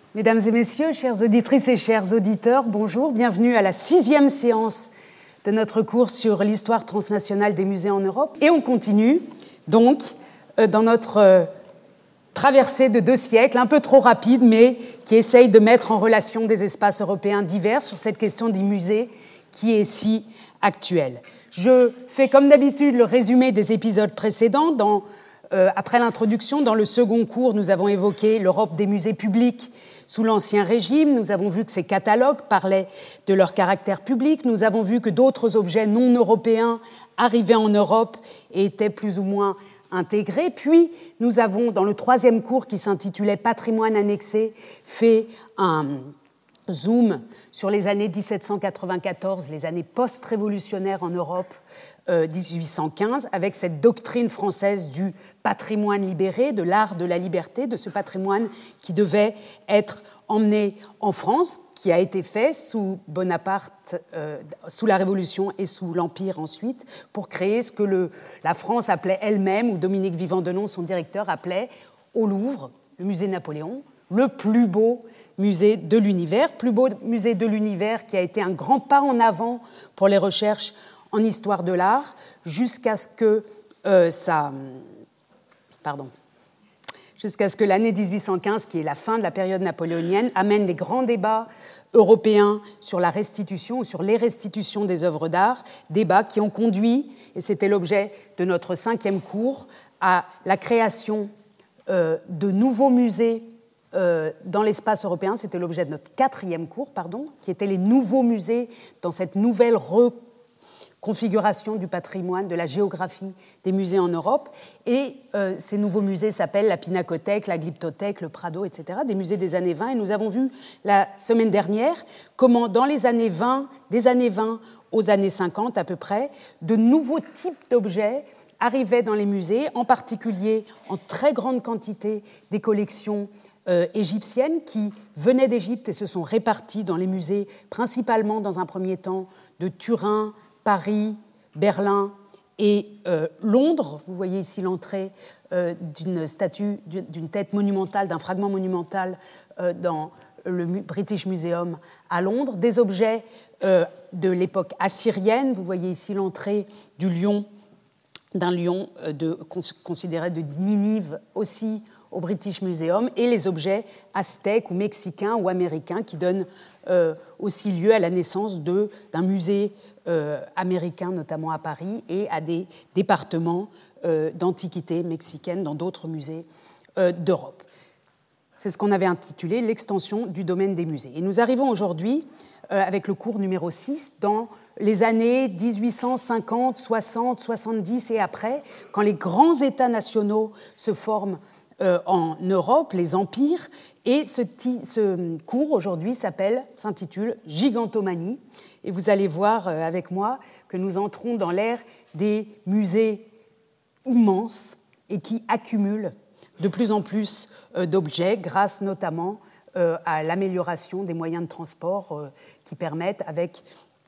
Mesdames et messieurs, chères auditrices et chers auditeurs, bonjour, bienvenue à la 6e séance de notre cours sur l'histoire transnationale des musées en Europe. Et on continue donc dans notre traversée de 2 siècles, un peu trop rapide, mais qui essaye de mettre en relation des espaces européens divers sur cette question des musées qui est si actuelle. Je fais comme d'habitude le résumé des épisodes précédents. Après l'introduction, dans le second cours, nous avons évoqué l'Europe des musées publics sous l'Ancien Régime. Nous avons vu que ces catalogues parlaient de leur caractère public. Nous avons vu que d'autres objets non européens arrivaient en Europe et étaient plus ou moins intégrés. Puis, nous avons, dans le 3e cours qui s'intitulait « Patrimoine annexé », fait un zoom sur les années 1794, les années post-révolutionnaires en Europe, 1815, avec cette doctrine française du patrimoine libéré, de l'art de la liberté, de ce patrimoine qui devait être emmené en France, qui a été fait sous Bonaparte, sous la Révolution et sous l'Empire ensuite, pour créer ce que la France appelait elle-même, ou Dominique Vivant-Denon, son directeur, appelait au Louvre, le musée Napoléon, le plus beau musée de l'univers, plus beau musée de l'univers qui a été un grand pas en avant pour les recherches en histoire de l'art, jusqu'à ce que l'année 1815, qui est la fin de la période napoléonienne, amène les grands débats européens sur la restitution ou sur les restitutions des œuvres d'art, débats qui ont conduit, et c'était l'objet de notre 5e cours, à la création de nouveaux musées dans l'espace européen. C'était l'objet de notre 4e cours, qui étaient les nouveaux musées dans cette nouvelle reconfiguration du patrimoine, de la géographie des musées en Europe. Et ces nouveaux musées s'appellent la Pinacothèque, la Glyptothèque, le Prado, etc., des musées des années 20. Et nous avons vu la semaine dernière comment, dans les années 20, des années 20 aux années 50 à peu près, de nouveaux types d'objets arrivaient dans les musées, en particulier en très grande quantité des collections égyptiennes qui venaient d'Égypte et se sont réparties dans les musées, principalement dans un premier temps de Turin, Paris, Berlin et Londres. Vous voyez ici l'entrée d'une statue, d'une tête monumentale, d'un fragment monumental dans le British Museum à Londres. Des objets de l'époque assyrienne. Vous voyez ici l'entrée d'un lion considéré de Ninive aussi au British Museum, et les objets aztèques ou mexicains ou américains qui donnent aussi lieu à la naissance d'un musée américain, notamment à Paris, et à des départements d'antiquités mexicaines dans d'autres musées d'Europe. C'est ce qu'on avait intitulé l'extension du domaine des musées. Et nous arrivons aujourd'hui, avec le cours numéro 6, dans les années 1850, 60, 70 et après, quand les grands États nationaux se forment en Europe, les empires, et ce cours aujourd'hui s'intitule « Gigantomanie ». Et vous allez voir avec moi que nous entrons dans l'ère des musées immenses et qui accumulent de plus en plus d'objets, grâce notamment à l'amélioration des moyens de transport qui permettent, avec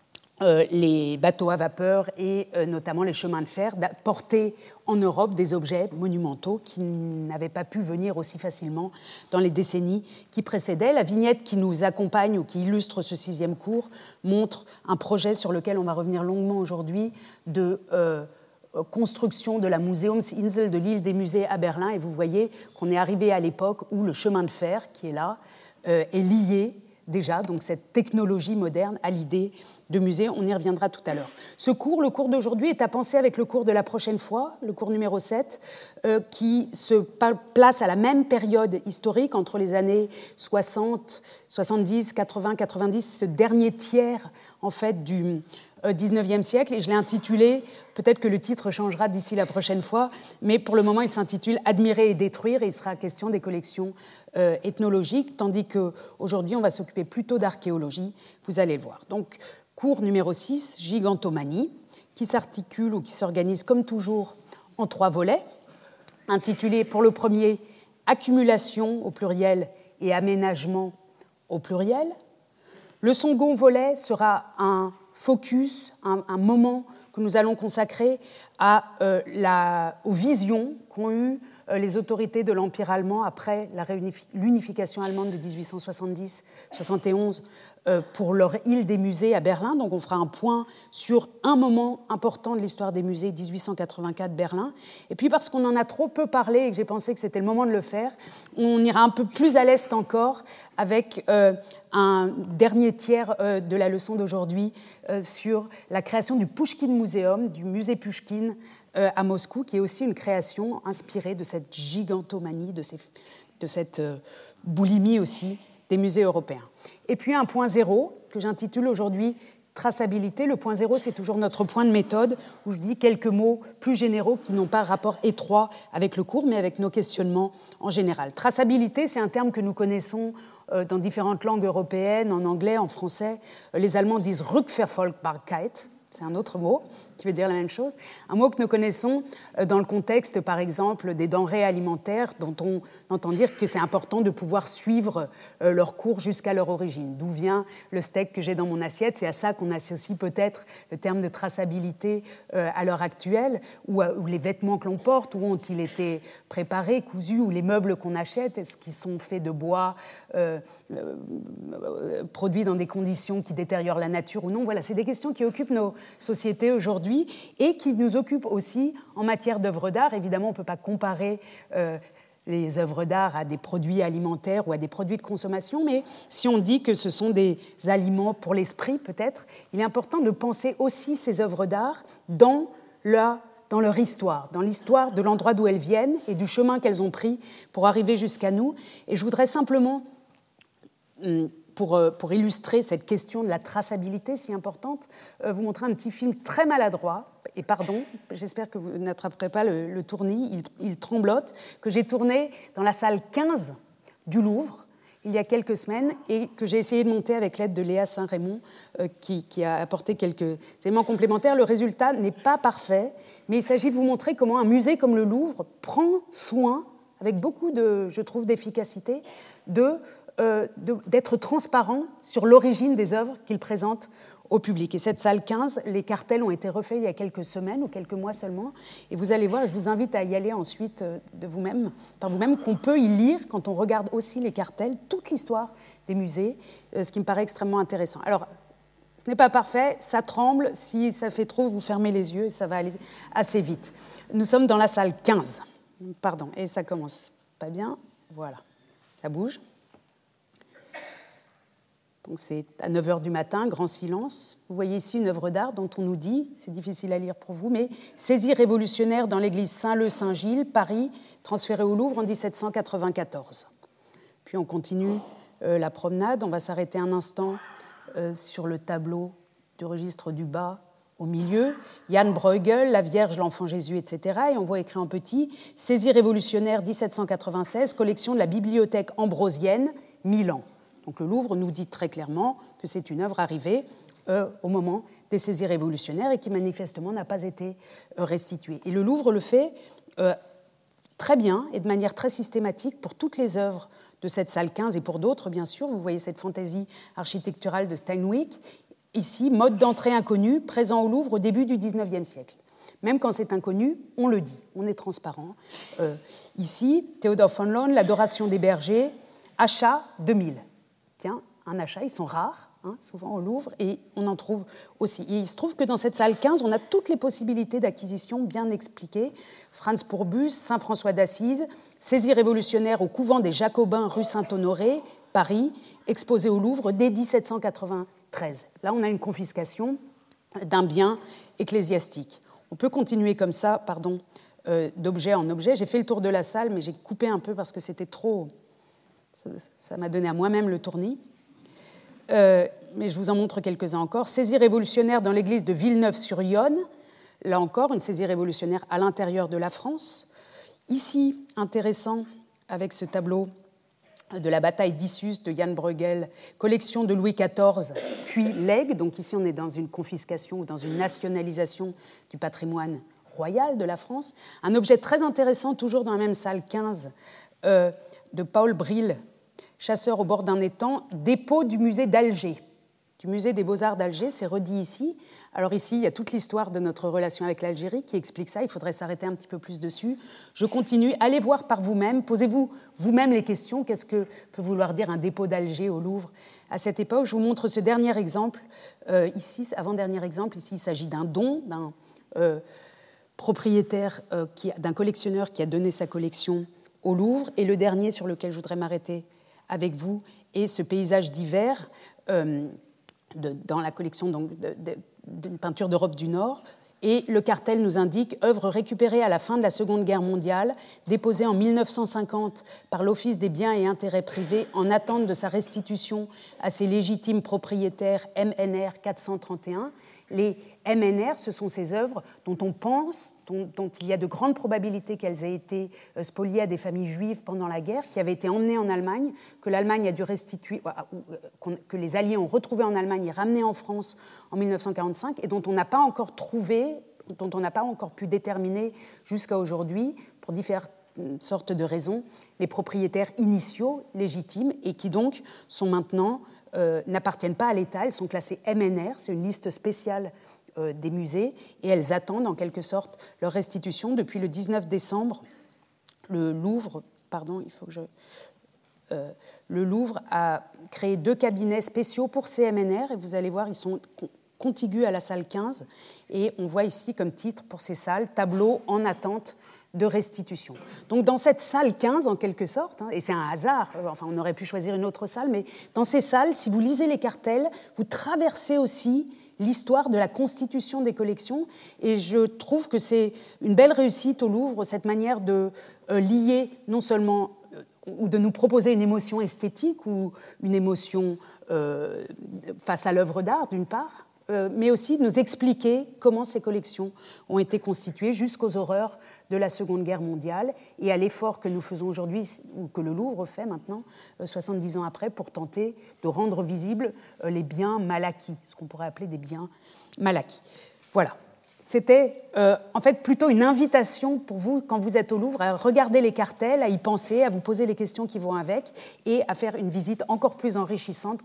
les bateaux à vapeur et notamment les chemins de fer, d'apporter en Europe des objets monumentaux qui n'avaient pas pu venir aussi facilement dans les décennies qui précédaient. La vignette qui nous accompagne ou qui illustre ce 6e cours montre un projet sur lequel on va revenir longuement aujourd'hui de construction de la Museumsinsel, de l'île des musées à Berlin. Et vous voyez qu'on est arrivé à l'époque où le chemin de fer qui est là est lié déjà, donc cette technologie moderne, à l'idée de musée. On y reviendra tout à l'heure. Le cours d'aujourd'hui, est à penser avec le cours de la prochaine fois, le cours numéro 7, qui se place à la même période historique, entre les années 60, 70, 80, 90, ce dernier tiers, en fait, du 19e siècle. Et je l'ai intitulé, peut-être que le titre changera d'ici la prochaine fois, mais pour le moment, il s'intitule « Admirer et détruire » et il sera question des collections ethnologiques, tandis qu'aujourd'hui, on va s'occuper plutôt d'archéologie. Vous allez le voir. Donc, cours numéro 6, Gigantomanie, qui s'articule ou qui s'organise comme toujours en 3 volets, intitulé pour le premier « Accumulation » au pluriel et « Aménagement » au pluriel. Le second volet sera un focus, un moment que nous allons consacrer aux visions qu'ont eues les autorités de l'Empire allemand après l'unification allemande de 1870-71 pour leur île des musées à Berlin. Donc on fera un point sur un moment important de l'histoire des musées, 1884 Berlin. Et puis parce qu'on en a trop peu parlé et que j'ai pensé que c'était le moment de le faire, on ira un peu plus à l'est encore avec un dernier tiers de la leçon d'aujourd'hui sur la création du Pushkin Museum, du musée Pushkin à Moscou, qui est aussi une création inspirée de cette gigantomanie, de cette boulimie aussi des musées européens. Et puis un point zéro que j'intitule aujourd'hui traçabilité. Le point zéro, c'est toujours notre point de méthode où je dis quelques mots plus généraux qui n'ont pas rapport étroit avec le cours, mais avec nos questionnements en général. Traçabilité, c'est un terme que nous connaissons dans différentes langues européennes, en anglais, en français. Les Allemands disent Rückverfolgbarkeit. C'est un autre mot qui veut dire la même chose. Un mot que nous connaissons dans le contexte, par exemple, des denrées alimentaires dont on entend dire que c'est important de pouvoir suivre leur cours jusqu'à leur origine. D'où vient le steak que j'ai dans mon assiette? C'est à ça qu'on associe peut-être le terme de traçabilité à l'heure actuelle, ou les vêtements que l'on porte, où ont-ils été préparés, cousus, ou les meubles qu'on achète, est-ce qu'ils sont faits de bois produits dans des conditions qui détériorent la nature ou non? Voilà, c'est des questions qui occupent nos sociétés aujourd'hui et qui nous occupent aussi en matière d'œuvres d'art. Évidemment, on ne peut pas comparer les œuvres d'art à des produits alimentaires ou à des produits de consommation, mais si on dit que ce sont des aliments pour l'esprit, peut-être, il est important de penser aussi ces œuvres d'art dans leur histoire, dans l'histoire de l'endroit d'où elles viennent et du chemin qu'elles ont pris pour arriver jusqu'à nous. Et je voudrais simplement, pour illustrer cette question de la traçabilité si importante, vous montrer un petit film très maladroit, et pardon, j'espère que vous n'attraperez pas le tournis, il tremblote, que j'ai tourné dans la salle 15 du Louvre, il y a quelques semaines, et que j'ai essayé de monter avec l'aide de Léa Saint-Raymond, qui a apporté quelques éléments complémentaires. Le résultat n'est pas parfait, mais il s'agit de vous montrer comment un musée comme le Louvre prend soin, avec beaucoup je trouve, d'efficacité, d'être transparent sur l'origine des œuvres qu'il présente au public. Et cette salle 15, les cartels ont été refaits il y a quelques semaines ou quelques mois seulement, et vous allez voir, je vous invite à y aller ensuite par vous-même, qu'on peut y lire, quand on regarde aussi les cartels, toute l'histoire des musées, ce qui me paraît extrêmement intéressant. Alors, ce n'est pas parfait, ça tremble, si ça fait trop, vous fermez les yeux et ça va aller assez vite. Nous sommes dans la salle 15, pardon, et ça commence pas bien, voilà, ça bouge. Donc c'est à 9h du matin, grand silence. Vous voyez ici une œuvre d'art dont on nous dit, c'est difficile à lire pour vous, mais saisie révolutionnaire dans l'église Saint-Leu-Saint-Gilles, Paris, transférée au Louvre en 1794. Puis on continue la promenade, on va s'arrêter un instant sur le tableau du registre du bas au milieu, Jan Bruegel, la Vierge, l'Enfant Jésus, etc. Et on voit écrit en petit, saisie révolutionnaire 1796, collection de la bibliothèque ambrosienne, Milan. Donc le Louvre nous dit très clairement que c'est une œuvre arrivée au moment des saisies révolutionnaires et qui manifestement n'a pas été restituée. Et le Louvre le fait très bien et de manière très systématique pour toutes les œuvres de cette salle 15 et pour d'autres, bien sûr. Vous voyez cette fantaisie architecturale de Steinweg. Ici, mode d'entrée inconnu, présent au Louvre au début du XIXe siècle. Même quand c'est inconnu, on le dit, on est transparent. Ici, Théodore von Loon, l'adoration des bergers, achat 2000. Tiens, un achat, ils sont rares, souvent au Louvre, et on en trouve aussi. Et il se trouve que dans cette salle 15, on a toutes les possibilités d'acquisition bien expliquées. Franz Pourbus, Saint-François d'Assise, saisie révolutionnaire au couvent des Jacobins rue Saint-Honoré, Paris, exposé au Louvre dès 1793. Là, on a une confiscation d'un bien ecclésiastique. On peut continuer comme ça, d'objet en objet. J'ai fait le tour de la salle, mais j'ai coupé un peu parce que c'était trop... Ça m'a donné à moi-même le tournis. Mais je vous en montre quelques-uns encore. Saisie révolutionnaire dans l'église de Villeneuve-sur-Yonne. Là encore, une saisie révolutionnaire à l'intérieur de la France. Ici, intéressant, avec ce tableau de la bataille d'Issus de Jan Bruegel, collection de Louis XIV, puis legs. Donc ici, on est dans une confiscation ou dans une nationalisation du patrimoine royal de la France. Un objet très intéressant, toujours dans la même salle 15, de Paul Bril, chasseur au bord d'un étang, dépôt du musée d'Alger. du musée des Beaux-Arts d'Alger, c'est redit ici. Alors ici, il y a toute l'histoire de notre relation avec l'Algérie qui explique ça, il faudrait s'arrêter un petit peu plus dessus. Je continue, allez voir par vous-même, posez-vous vous-même les questions, qu'est-ce que peut vouloir dire un dépôt d'Alger au Louvre à cette époque. Je vous montre ce dernier exemple, ici, avant-dernier exemple, ici il s'agit d'un don, d'un propriétaire, d'un collectionneur qui a donné sa collection au Louvre, et le dernier sur lequel je voudrais m'arrêter avec vous est ce paysage d'hiver dans la collection d'une peinture d'Europe du Nord. Et le cartel nous indique « œuvre récupérée à la fin de la Seconde Guerre mondiale, déposée en 1950 par l'Office des biens et intérêts privés en attente de sa restitution à ses légitimes propriétaires MNR 431 ». Les MNR, ce sont ces œuvres dont on pense, dont il y a de grandes probabilités qu'elles aient été spoliées à des familles juives pendant la guerre, qui avaient été emmenées en Allemagne, que l'Allemagne a dû restituer, que les Alliés ont retrouvées en Allemagne et ramenées en France en 1945, et dont on n'a pas encore trouvé, dont on n'a pas encore pu déterminer jusqu'à aujourd'hui, pour différentes sortes de raisons, les propriétaires initiaux légitimes, et qui donc sont maintenant n'appartiennent pas à l'État, elles sont classées MNR, c'est une liste spéciale des musées, et elles attendent en quelque sorte leur restitution. Depuis le 19 décembre, le Louvre a créé 2 cabinets spéciaux pour ces MNR, et vous allez voir, ils sont contigus à la salle 15, et on voit ici comme titre pour ces salles « Tableau en attente de restitution ». Donc dans cette salle 15, en quelque sorte, et c'est un hasard, enfin on aurait pu choisir une autre salle, mais dans ces salles, si vous lisez les cartels, vous traversez aussi l'histoire de la constitution des collections, et je trouve que c'est une belle réussite au Louvre, cette manière de lier non seulement ou de nous proposer une émotion esthétique ou une émotion face à l'œuvre d'art, d'une part, mais aussi de nous expliquer comment ces collections ont été constituées jusqu'aux horreurs de la Seconde Guerre mondiale et à l'effort que nous faisons aujourd'hui, ou que le Louvre fait maintenant, 70 ans après, pour tenter de rendre visibles les biens mal acquis, ce qu'on pourrait appeler des biens mal acquis. Voilà. C'était en fait plutôt une invitation pour vous, quand vous êtes au Louvre, à regarder les cartels, à y penser, à vous poser les questions qui vont avec et à faire une visite encore plus enrichissante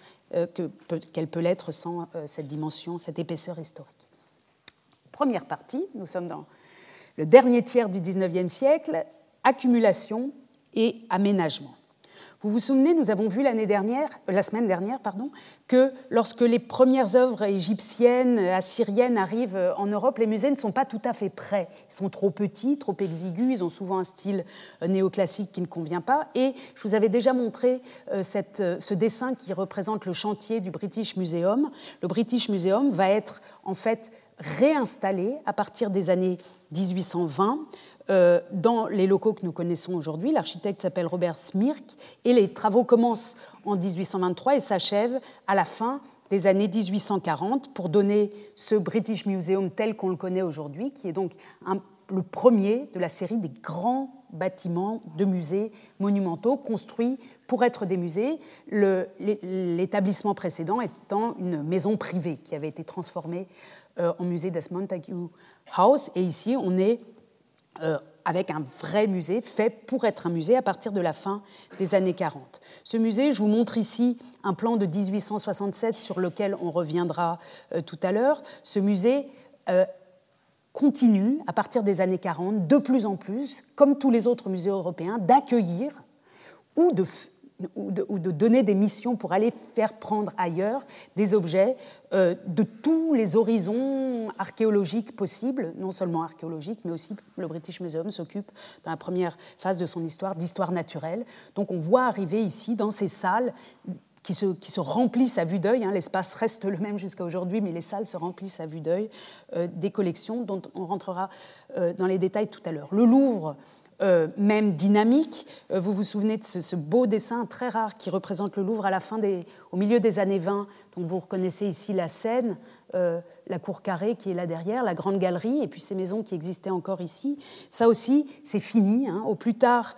qu'elle peut l'être sans cette dimension, cette épaisseur historique. Première partie, nous sommes dans le dernier tiers du XIXe siècle, accumulation et aménagement. Vous vous souvenez, nous avons vu la semaine dernière, que lorsque les premières œuvres égyptiennes, assyriennes arrivent en Europe, les musées ne sont pas tout à fait prêts. Ils sont trop petits, trop exigus, ils ont souvent un style néoclassique qui ne convient pas. Et je vous avais déjà montré ce dessin qui représente le chantier du British Museum. Le British Museum va être en fait réinstallé à partir des années 1820 dans les locaux que nous connaissons aujourd'hui. L'architecte s'appelle Robert Smirk et les travaux commencent en 1823 et s'achèvent à la fin des années 1840 pour donner ce British Museum tel qu'on le connaît aujourd'hui, qui est donc le premier de la série des grands bâtiments de musées monumentaux construits pour être des musées, l'établissement précédent étant une maison privée qui avait été transformée en musée des Montague House. Et ici, on est avec un vrai musée fait pour être un musée à partir de la fin des années 40. Ce musée, je vous montre ici un plan de 1867 sur lequel on reviendra tout à l'heure. Ce musée continue, à partir des années 40, de plus en plus, comme tous les autres musées européens, d'accueillir ou de donner des missions pour aller faire prendre ailleurs des objets de tous les horizons archéologiques possibles, non seulement archéologiques, mais aussi le British Museum s'occupe, dans la première phase de son histoire, d'histoire naturelle. Donc on voit arriver ici, dans ces salles, qui se remplissent à vue d'œil, l'espace reste le même jusqu'à aujourd'hui, mais les salles se remplissent à vue d'œil, des collections dont on rentrera dans les détails tout à l'heure. Le Louvre, même dynamique. Vous vous souvenez de ce beau dessin très rare qui représente le Louvre au milieu des années 20. Donc vous reconnaissez ici la Seine, la cour carrée qui est là derrière, la grande galerie, et puis ces maisons qui existaient encore ici. Ça aussi, c'est fini. Au plus tard,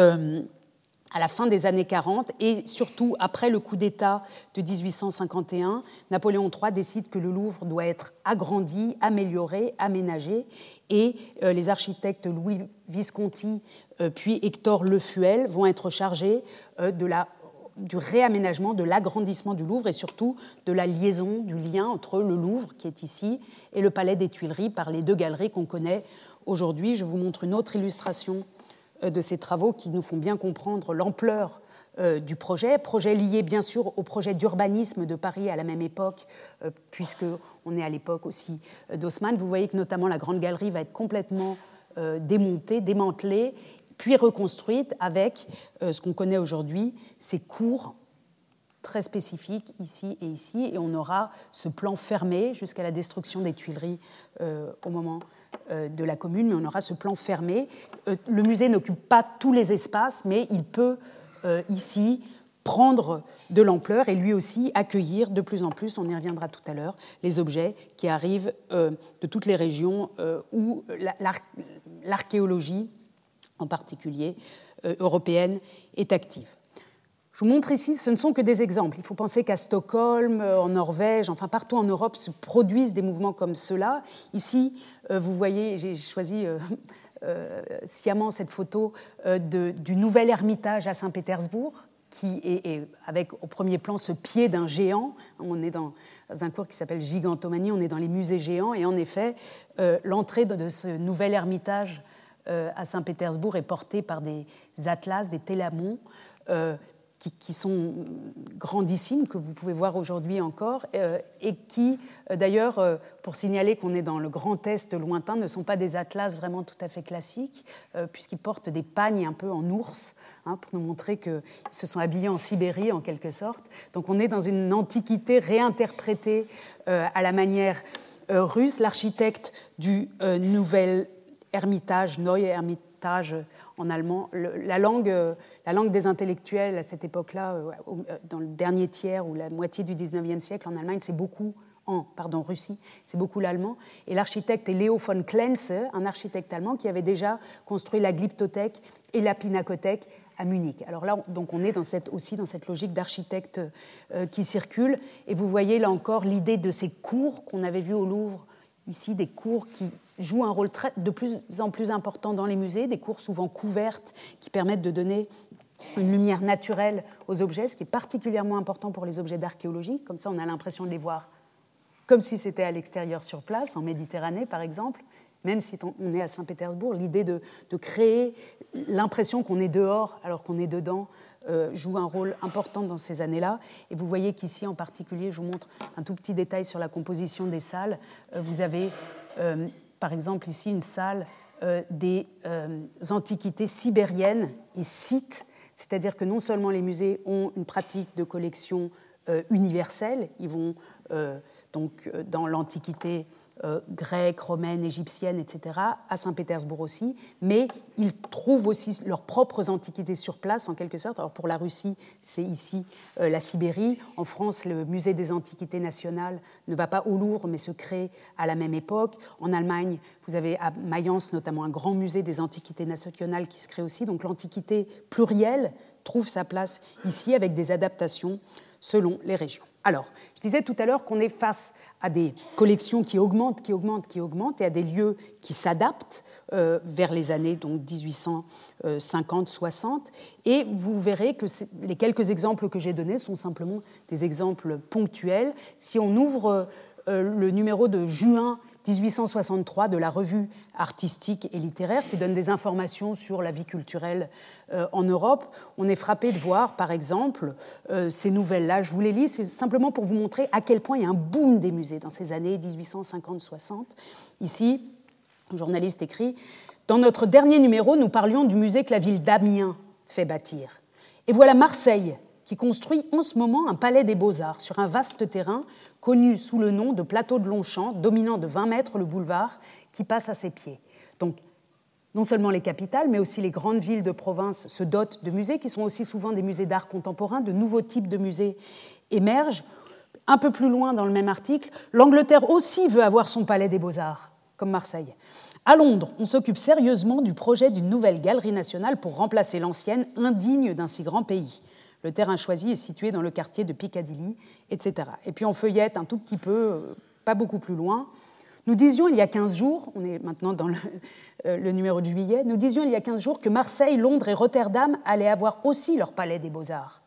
à la fin des années 40, et surtout après le coup d'État de 1851, Napoléon III décide que le Louvre doit être agrandi, amélioré, aménagé, et les architectes Louis Visconti puis Hector Le Fuel vont être chargés de la du réaménagement, de l'agrandissement du Louvre et surtout de la liaison, du lien entre le Louvre, qui est ici, et le Palais des Tuileries par les deux galeries qu'on connaît aujourd'hui. Je vous montre une autre illustration de ces travaux qui nous font bien comprendre l'ampleur du projet lié bien sûr au projet d'urbanisme de Paris à la même époque, puisqu'on est à l'époque aussi d'Haussmann. Vous voyez que notamment la Grande Galerie va être complètement démontée, démantelée, puis reconstruite avec ce qu'on connaît aujourd'hui, ces cours très spécifiques ici et ici, et on aura ce plan fermé jusqu'à la destruction des Tuileries au moment de la Commune, mais on aura ce plan fermé. Le musée n'occupe pas tous les espaces, mais il peut ici prendre de l'ampleur et lui aussi accueillir de plus en plus, on y reviendra tout à l'heure, les objets qui arrivent de toutes les régions où l'archéologie, en particulier européenne, est active. Je vous montre ici, ce ne sont que des exemples. Il faut penser qu'à Stockholm, en Norvège, enfin partout en Europe se produisent des mouvements comme ceux-là. Ici, vous voyez, j'ai choisi sciemment cette photo du nouvel Ermitage à Saint-Pétersbourg, qui est avec au premier plan ce pied d'un géant. On est dans un cours qui s'appelle Gigantomanie, on est dans les musées géants, et en effet, l'entrée de ce nouvel Ermitage à Saint-Pétersbourg est portée par des atlas, des télamons, qui sont grandissimes, que vous pouvez voir aujourd'hui encore, et qui, d'ailleurs, pour signaler qu'on est dans le Grand Est lointain, ne sont pas des atlas vraiment tout à fait classiques, puisqu'ils portent des pagnes un peu en ours, pour nous montrer qu'ils se sont habillés en Sibérie, en quelque sorte. Donc on est dans une antiquité réinterprétée à la manière russe. L'architecte du nouvel Ermitage, Neue Ermitage en allemand, la langue des intellectuels à cette époque-là, dans le dernier tiers ou la moitié du XIXe siècle en Allemagne, c'est beaucoup, Russie, c'est beaucoup l'allemand. Et l'architecte est Leo von Klenze, un architecte allemand qui avait déjà construit la Glyptothèque et la Pinakothèque à Munich. Alors là, donc on est aussi dans cette logique d'architecte qui circule. Et vous voyez là encore l'idée de ces cours qu'on avait vus au Louvre, ici des cours qui jouent un rôle de plus en plus important dans les musées, des cours souvent couvertes qui permettent de donner une lumière naturelle aux objets, ce qui est particulièrement important pour les objets d'archéologie. Comme ça, on a l'impression de les voir comme si c'était à l'extérieur sur place, en Méditerranée par exemple, même si on est à Saint-Pétersbourg, l'idée de créer l'impression qu'on est dehors alors qu'on est dedans joue un rôle important dans ces années-là. Et vous voyez qu'ici, en particulier, je vous montre un tout petit détail sur la composition des salles. Vous avez, par exemple, ici une salle des antiquités sibériennes et scythes, c'est-à-dire que non seulement les musées ont une pratique de collection universelle, ils vont donc dans l'antiquité grecque, romaine, égyptienne, etc., à Saint-Pétersbourg aussi, mais ils trouvent aussi leurs propres antiquités sur place, en quelque sorte. Alors pour la Russie, c'est ici la Sibérie. En France, le musée des antiquités nationales ne va pas au Louvre, mais se crée à la même époque. En Allemagne, vous avez à Mayence notamment un grand musée des antiquités nationales qui se crée aussi. Donc l'antiquité plurielle trouve sa place ici avec des adaptations selon les régions. Alors, je disais tout à l'heure qu'on est face à des collections qui augmentent, et à des lieux qui s'adaptent vers les années donc 1850-60. Et vous verrez que les quelques exemples que j'ai donnés sont simplement des exemples ponctuels. Si on ouvre le numéro de juin 1863 de la revue artistique et littéraire qui donne des informations sur la vie culturelle en Europe, on est frappé de voir, par exemple, ces nouvelles-là. Je vous les lis, c'est simplement pour vous montrer à quel point il y a un boom des musées dans ces années 1850-60. Ici, un journaliste écrit « Dans notre dernier numéro, nous parlions du musée que la ville d'Amiens fait bâtir. Et voilà Marseille, qui construit en ce moment un palais des Beaux-Arts sur un vaste terrain connu sous le nom de plateau de Longchamp, dominant de 20 mètres le boulevard qui passe à ses pieds. » Donc, non seulement les capitales, mais aussi les grandes villes de province se dotent de musées, qui sont aussi souvent des musées d'art contemporain. De nouveaux types de musées émergent. Un peu plus loin dans le même article, l'Angleterre aussi veut avoir son palais des Beaux-Arts, comme Marseille. À Londres, on s'occupe sérieusement du projet d'une nouvelle galerie nationale pour remplacer l'ancienne, indigne d'un si grand pays. Le terrain choisi est situé dans le quartier de Piccadilly, etc. Et puis on feuillette un tout petit peu, pas beaucoup plus loin. Nous disions il y a 15 jours, on est maintenant dans le numéro de juillet, nous disions il y a 15 jours que Marseille, Londres et Rotterdam allaient avoir aussi leur palais des Beaux-Arts.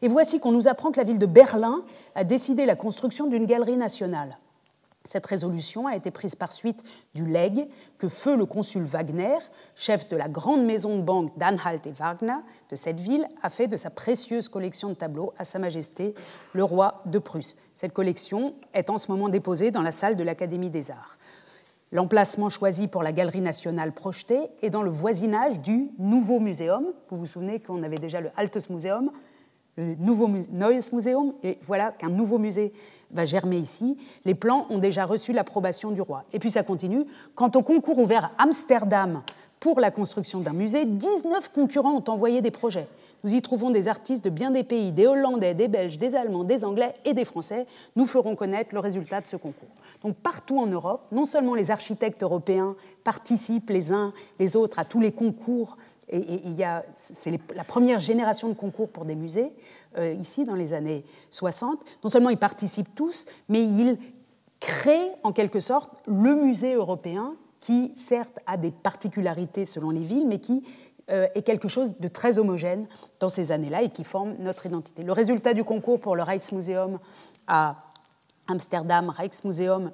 Et voici qu'on nous apprend que la ville de Berlin a décidé la construction d'une galerie nationale. Cette résolution a été prise par suite du legs que feu le consul Wagner, chef de la grande maison de banque d'Anhalt et Wagner de cette ville, a fait de sa précieuse collection de tableaux à Sa Majesté le roi de Prusse. Cette collection est en ce moment déposée dans la salle de l'Académie des Arts. L'emplacement choisi pour la Galerie nationale projetée est dans le voisinage du Nouveau Muséum. Vous vous souvenez qu'on avait déjà le Altes Museum, le nouveau Neues Museum, et voilà qu'un nouveau musée va germer ici. Les plans ont déjà reçu l'approbation du roi. Et puis ça continue. Quant au concours ouvert à Amsterdam pour la construction d'un musée, 19 concurrents ont envoyé des projets. Nous y trouvons des artistes de bien des pays, des Hollandais, des Belges, des Allemands, des Anglais et des Français. Nous ferons connaître le résultat de ce concours. Donc partout en Europe, non seulement les architectes européens participent les uns les autres à tous les concours, c'est la première génération de concours pour des musées, ici dans les années 60. Non seulement ils participent tous, mais ils créent en quelque sorte le musée européen qui, certes, a des particularités selon les villes, mais qui est quelque chose de très homogène dans ces années-là et qui forme notre identité. Le résultat du concours pour le Rijksmuseum à Amsterdam, Rijksmuseum,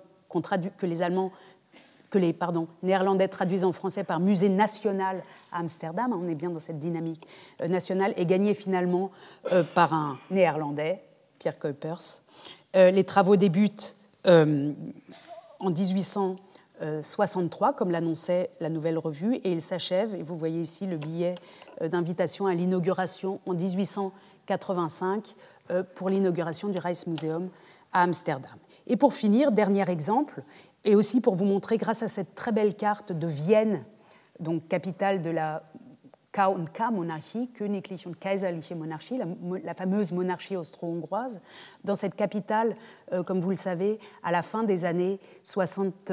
que les Néerlandais traduisent en français par Musée national à Amsterdam, on est bien dans cette dynamique nationale, est gagné finalement par un Néerlandais, Pierre Kuipers. Les travaux débutent en 1863, comme l'annonçait la Nouvelle Revue, et ils s'achèvent, et vous voyez ici le billet d'invitation à l'inauguration en 1885 pour l'inauguration du Rijksmuseum à Amsterdam. Et pour finir, dernier exemple, et aussi pour vous montrer, grâce à cette très belle carte de Vienne, donc capitale de la K&K-Monarchie, Königliche und Kaiserliche Monarchie, la fameuse monarchie austro-hongroise. Dans cette capitale, comme vous le savez, à la fin des années 60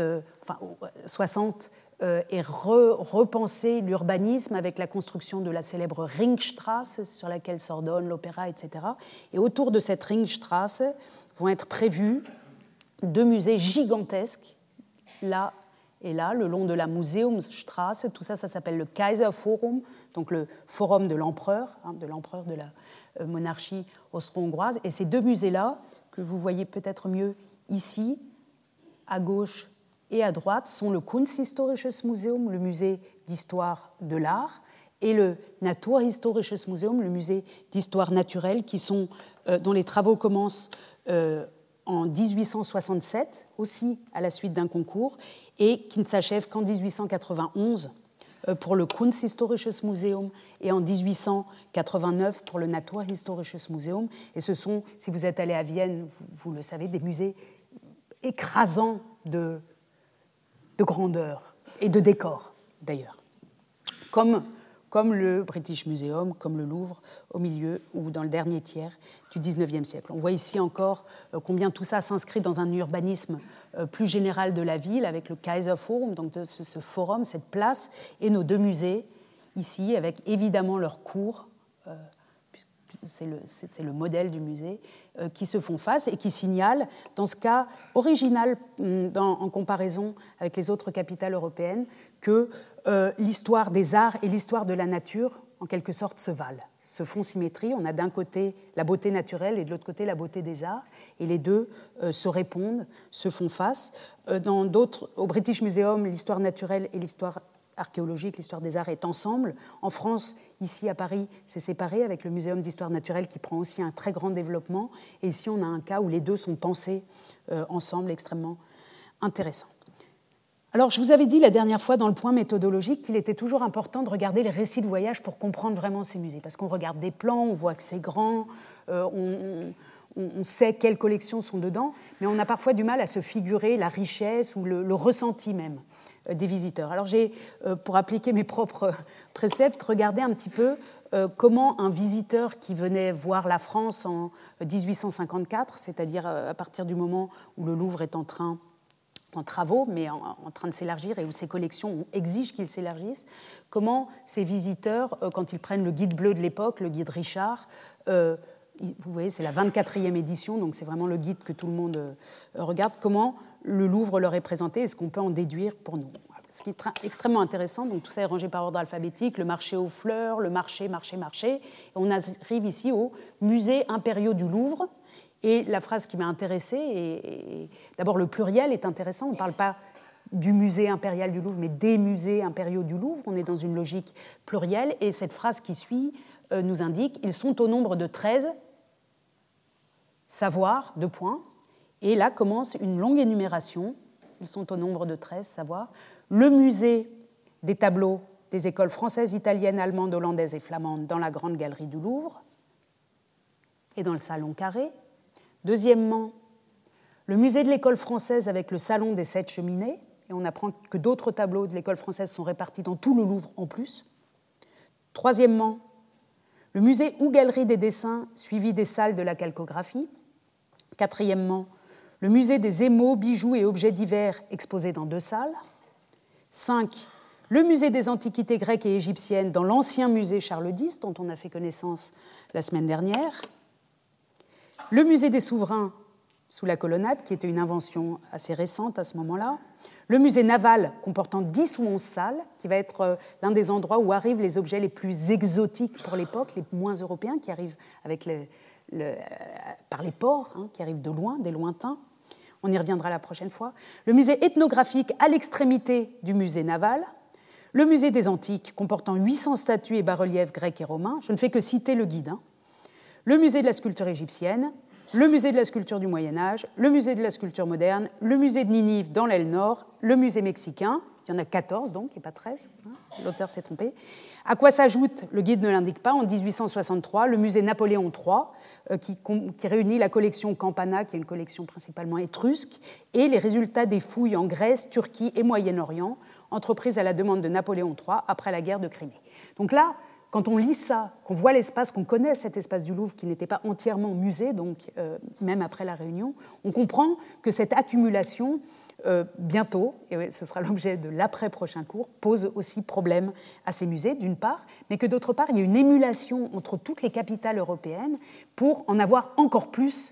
est repensé l'urbanisme avec la construction de la célèbre Ringstraße, sur laquelle s'ordonne l'opéra, etc. Et autour de cette Ringstraße vont être prévus 2 musées gigantesques, là et là, le long de la Museumsstraße. Tout ça, ça s'appelle le Kaiserforum, donc le forum de l'empereur de la monarchie austro-hongroise. Et ces 2 musées-là, que vous voyez peut-être mieux ici, à gauche et à droite, sont le Kunsthistorisches Museum, le musée d'histoire de l'art, et le Naturhistorisches Museum, le musée d'histoire naturelle, dont les travaux commencent en 1867, aussi à la suite d'un concours, et qui ne s'achève qu'en 1891 pour le Kunsthistorisches Museum et en 1889 pour le Naturhistorisches Museum. Et ce sont, si vous êtes allé à Vienne, vous le savez, des musées écrasants de grandeur et de décor, d'ailleurs. Comme le British Museum, comme le Louvre, au milieu ou dans le dernier tiers du XIXe siècle. On voit ici encore combien tout ça s'inscrit dans un urbanisme plus général de la ville, avec le Kaiserforum, donc ce forum, cette place, et nos 2 musées, ici, avec évidemment leurs cours, c'est le modèle du musée, qui se font face et qui signalent, dans ce cas original en comparaison avec les autres capitales européennes, que l'histoire des arts et l'histoire de la nature, en quelque sorte, se valent, se font symétrie. On a d'un côté la beauté naturelle et de l'autre côté la beauté des arts, et les deux se répondent, se font face. Au British Museum, l'histoire naturelle et l'histoire archéologique, l'histoire des arts est ensemble. En France, ici à Paris, c'est séparé avec le Muséum d'histoire naturelle qui prend aussi un très grand développement. Et ici, on a un cas où les deux sont pensés ensemble, extrêmement intéressant. Alors, je vous avais dit la dernière fois dans le point méthodologique qu'il était toujours important de regarder les récits de voyage pour comprendre vraiment ces musées. Parce qu'on regarde des plans, on voit que c'est grand, on sait quelles collections sont dedans, mais on a parfois du mal à se figurer la richesse ou le ressenti même des visiteurs. Alors j'ai, pour appliquer mes propres préceptes, regardé un petit peu comment un visiteur qui venait voir la France en 1854, c'est-à-dire à partir du moment où le Louvre est en travaux, mais en train de s'élargir et où ses collections exigent qu'il s'élargisse, comment ces visiteurs, quand ils prennent le guide bleu de l'époque, le guide Richard, vous voyez, c'est la 24e édition, donc c'est vraiment le guide que tout le monde regarde, comment le Louvre leur est présenté et ce qu'on peut en déduire pour nous. ce qui est extrêmement intéressant. Donc tout ça est rangé par ordre alphabétique, le marché aux fleurs, le marché. Et on arrive ici au musée impériaux du Louvre. Et la phrase qui m'a intéressée, et d'abord le pluriel est intéressant, on ne parle pas du musée impérial du Louvre, mais des musées impériaux du Louvre, on est dans une logique plurielle, et cette phrase qui suit nous indique « Ils sont au nombre de 13, savoir, 2 points », et là commence une longue énumération, ils sont au nombre de 13, savoir, le musée des tableaux des écoles françaises, italiennes, allemandes, hollandaises et flamandes dans la grande galerie du Louvre et dans le salon carré. Deuxièmement, le musée de l'école française avec le salon des 7 cheminées, et on apprend que d'autres tableaux de l'école française sont répartis dans tout le Louvre en plus. Troisièmement, le musée ou galerie des dessins suivi des salles de la calcographie. Quatrièmement, le musée des émaux, bijoux et objets divers exposés dans 2 salles. 5. Le musée des antiquités grecques et égyptiennes dans l'ancien musée Charles X, dont on a fait connaissance la semaine dernière. Le musée des souverains sous la colonnade, qui était une invention assez récente à ce moment-là. Le musée naval, comportant 10 ou 11 salles, qui va être l'un des endroits où arrivent les objets les plus exotiques pour l'époque, les moins européens, qui arrivent avec par les ports, qui arrivent de loin, des lointains. On y reviendra la prochaine fois. Le musée ethnographique à l'extrémité du musée naval. Le musée des Antiques, comportant 800 statues et bas-reliefs grecs et romains. Je ne fais que citer le guide. Le musée de la sculpture égyptienne. Le musée de la sculpture du Moyen-Âge. Le musée de la sculpture moderne. Le musée de Ninive dans l'aile nord. Le musée mexicain. Il y en a 14 donc, et pas 13. L'auteur s'est trompé. À quoi s'ajoute, le guide ne l'indique pas, en 1863, le musée Napoléon III, qui réunit la collection Campana, qui est une collection principalement étrusque, et les résultats des fouilles en Grèce, Turquie et Moyen-Orient, entreprises à la demande de Napoléon III après la guerre de Crimée. Donc là, quand on lit ça, qu'on voit l'espace, qu'on connaît cet espace du Louvre qui n'était pas entièrement musée, donc même après la Réunion, on comprend que cette accumulation, bientôt, et ce sera l'objet de l'après-prochain cours, pose aussi problème à ces musées, d'une part, mais que d'autre part, il y a une émulation entre toutes les capitales européennes pour en avoir encore plus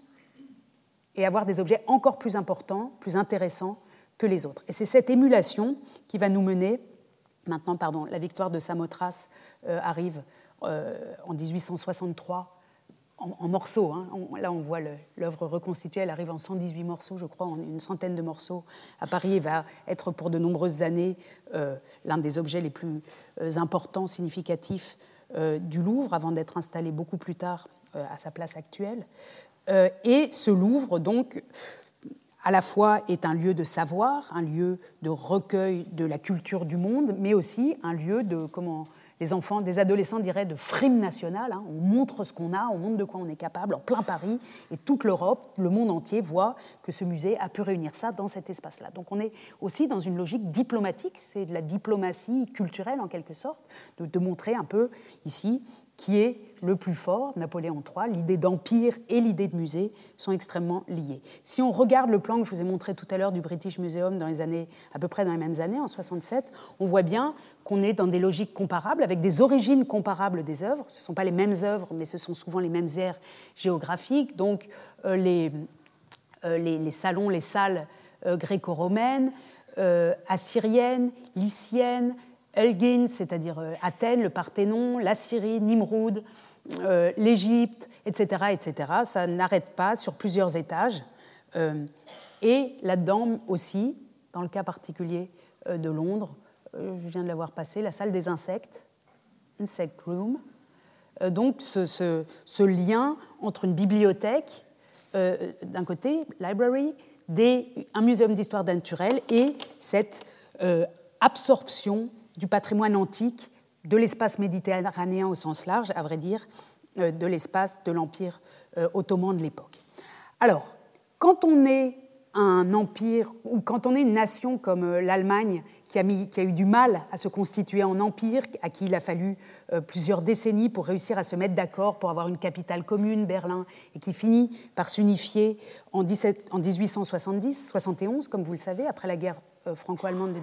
et avoir des objets encore plus importants, plus intéressants que les autres. Et c'est cette émulation qui va nous mener, maintenant, la victoire de Samothrace arrive en 1863 en morceaux. Là, on voit l'œuvre reconstituée, elle arrive en 118 morceaux, je crois, en une centaine de morceaux. À Paris, il va être pour de nombreuses années l'un des objets les plus importants, significatifs du Louvre, avant d'être installé beaucoup plus tard à sa place actuelle. Et ce Louvre, donc, à la fois est un lieu de savoir, un lieu de recueil de la culture du monde, mais aussi un lieu de, comment les enfants, des adolescents diraient, de frime national. On montre ce qu'on a, on montre de quoi on est capable, en plein Paris, et toute l'Europe, le monde entier voit que ce musée a pu réunir ça dans cet espace-là. Donc on est aussi dans une logique diplomatique, c'est de la diplomatie culturelle en quelque sorte, de montrer un peu ici qui est le plus fort, Napoléon III. L'idée d'empire et l'idée de musée sont extrêmement liées. Si on regarde le plan que je vous ai montré tout à l'heure du British Museum dans les années, à peu près dans les mêmes années, en 67, on voit bien qu'on est dans des logiques comparables, avec des origines comparables des œuvres. Ce ne sont pas les mêmes œuvres, mais ce sont souvent les mêmes aires géographiques. Donc les salons, les salles gréco-romaines, assyriennes, lyciennes, Elgin, c'est-à-dire Athènes, le Parthénon, la Syrie, Nimroud, l'Égypte, etc., etc. Ça n'arrête pas sur plusieurs étages. Et là-dedans aussi, dans le cas particulier de Londres, je viens de l'avoir passé, la salle des insectes, Insect Room. Donc ce lien entre une bibliothèque, d'un côté, library, un muséum d'histoire naturelle et cette absorption du patrimoine antique, de l'espace méditerranéen au sens large, à vrai dire, de l'espace de l'Empire ottoman de l'époque. Alors, quand on est un empire, ou quand on est une nation comme l'Allemagne, qui a eu du mal à se constituer en empire, à qui il a fallu plusieurs décennies pour réussir à se mettre d'accord, pour avoir une capitale commune, Berlin, et qui finit par s'unifier en 1870-71, comme vous le savez, après la guerre franco-allemande de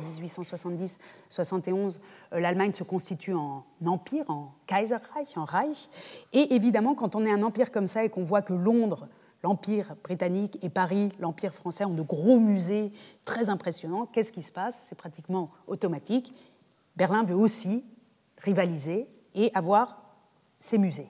1870-71, l'Allemagne se constitue en empire, en Kaiserreich, en Reich. Et évidemment, quand on est un empire comme ça et qu'on voit que Londres, l'Empire britannique et Paris, l'Empire français, ont de gros musées très impressionnants. Qu'est-ce qui se passe? C'est pratiquement automatique. Berlin veut aussi rivaliser et avoir ses musées.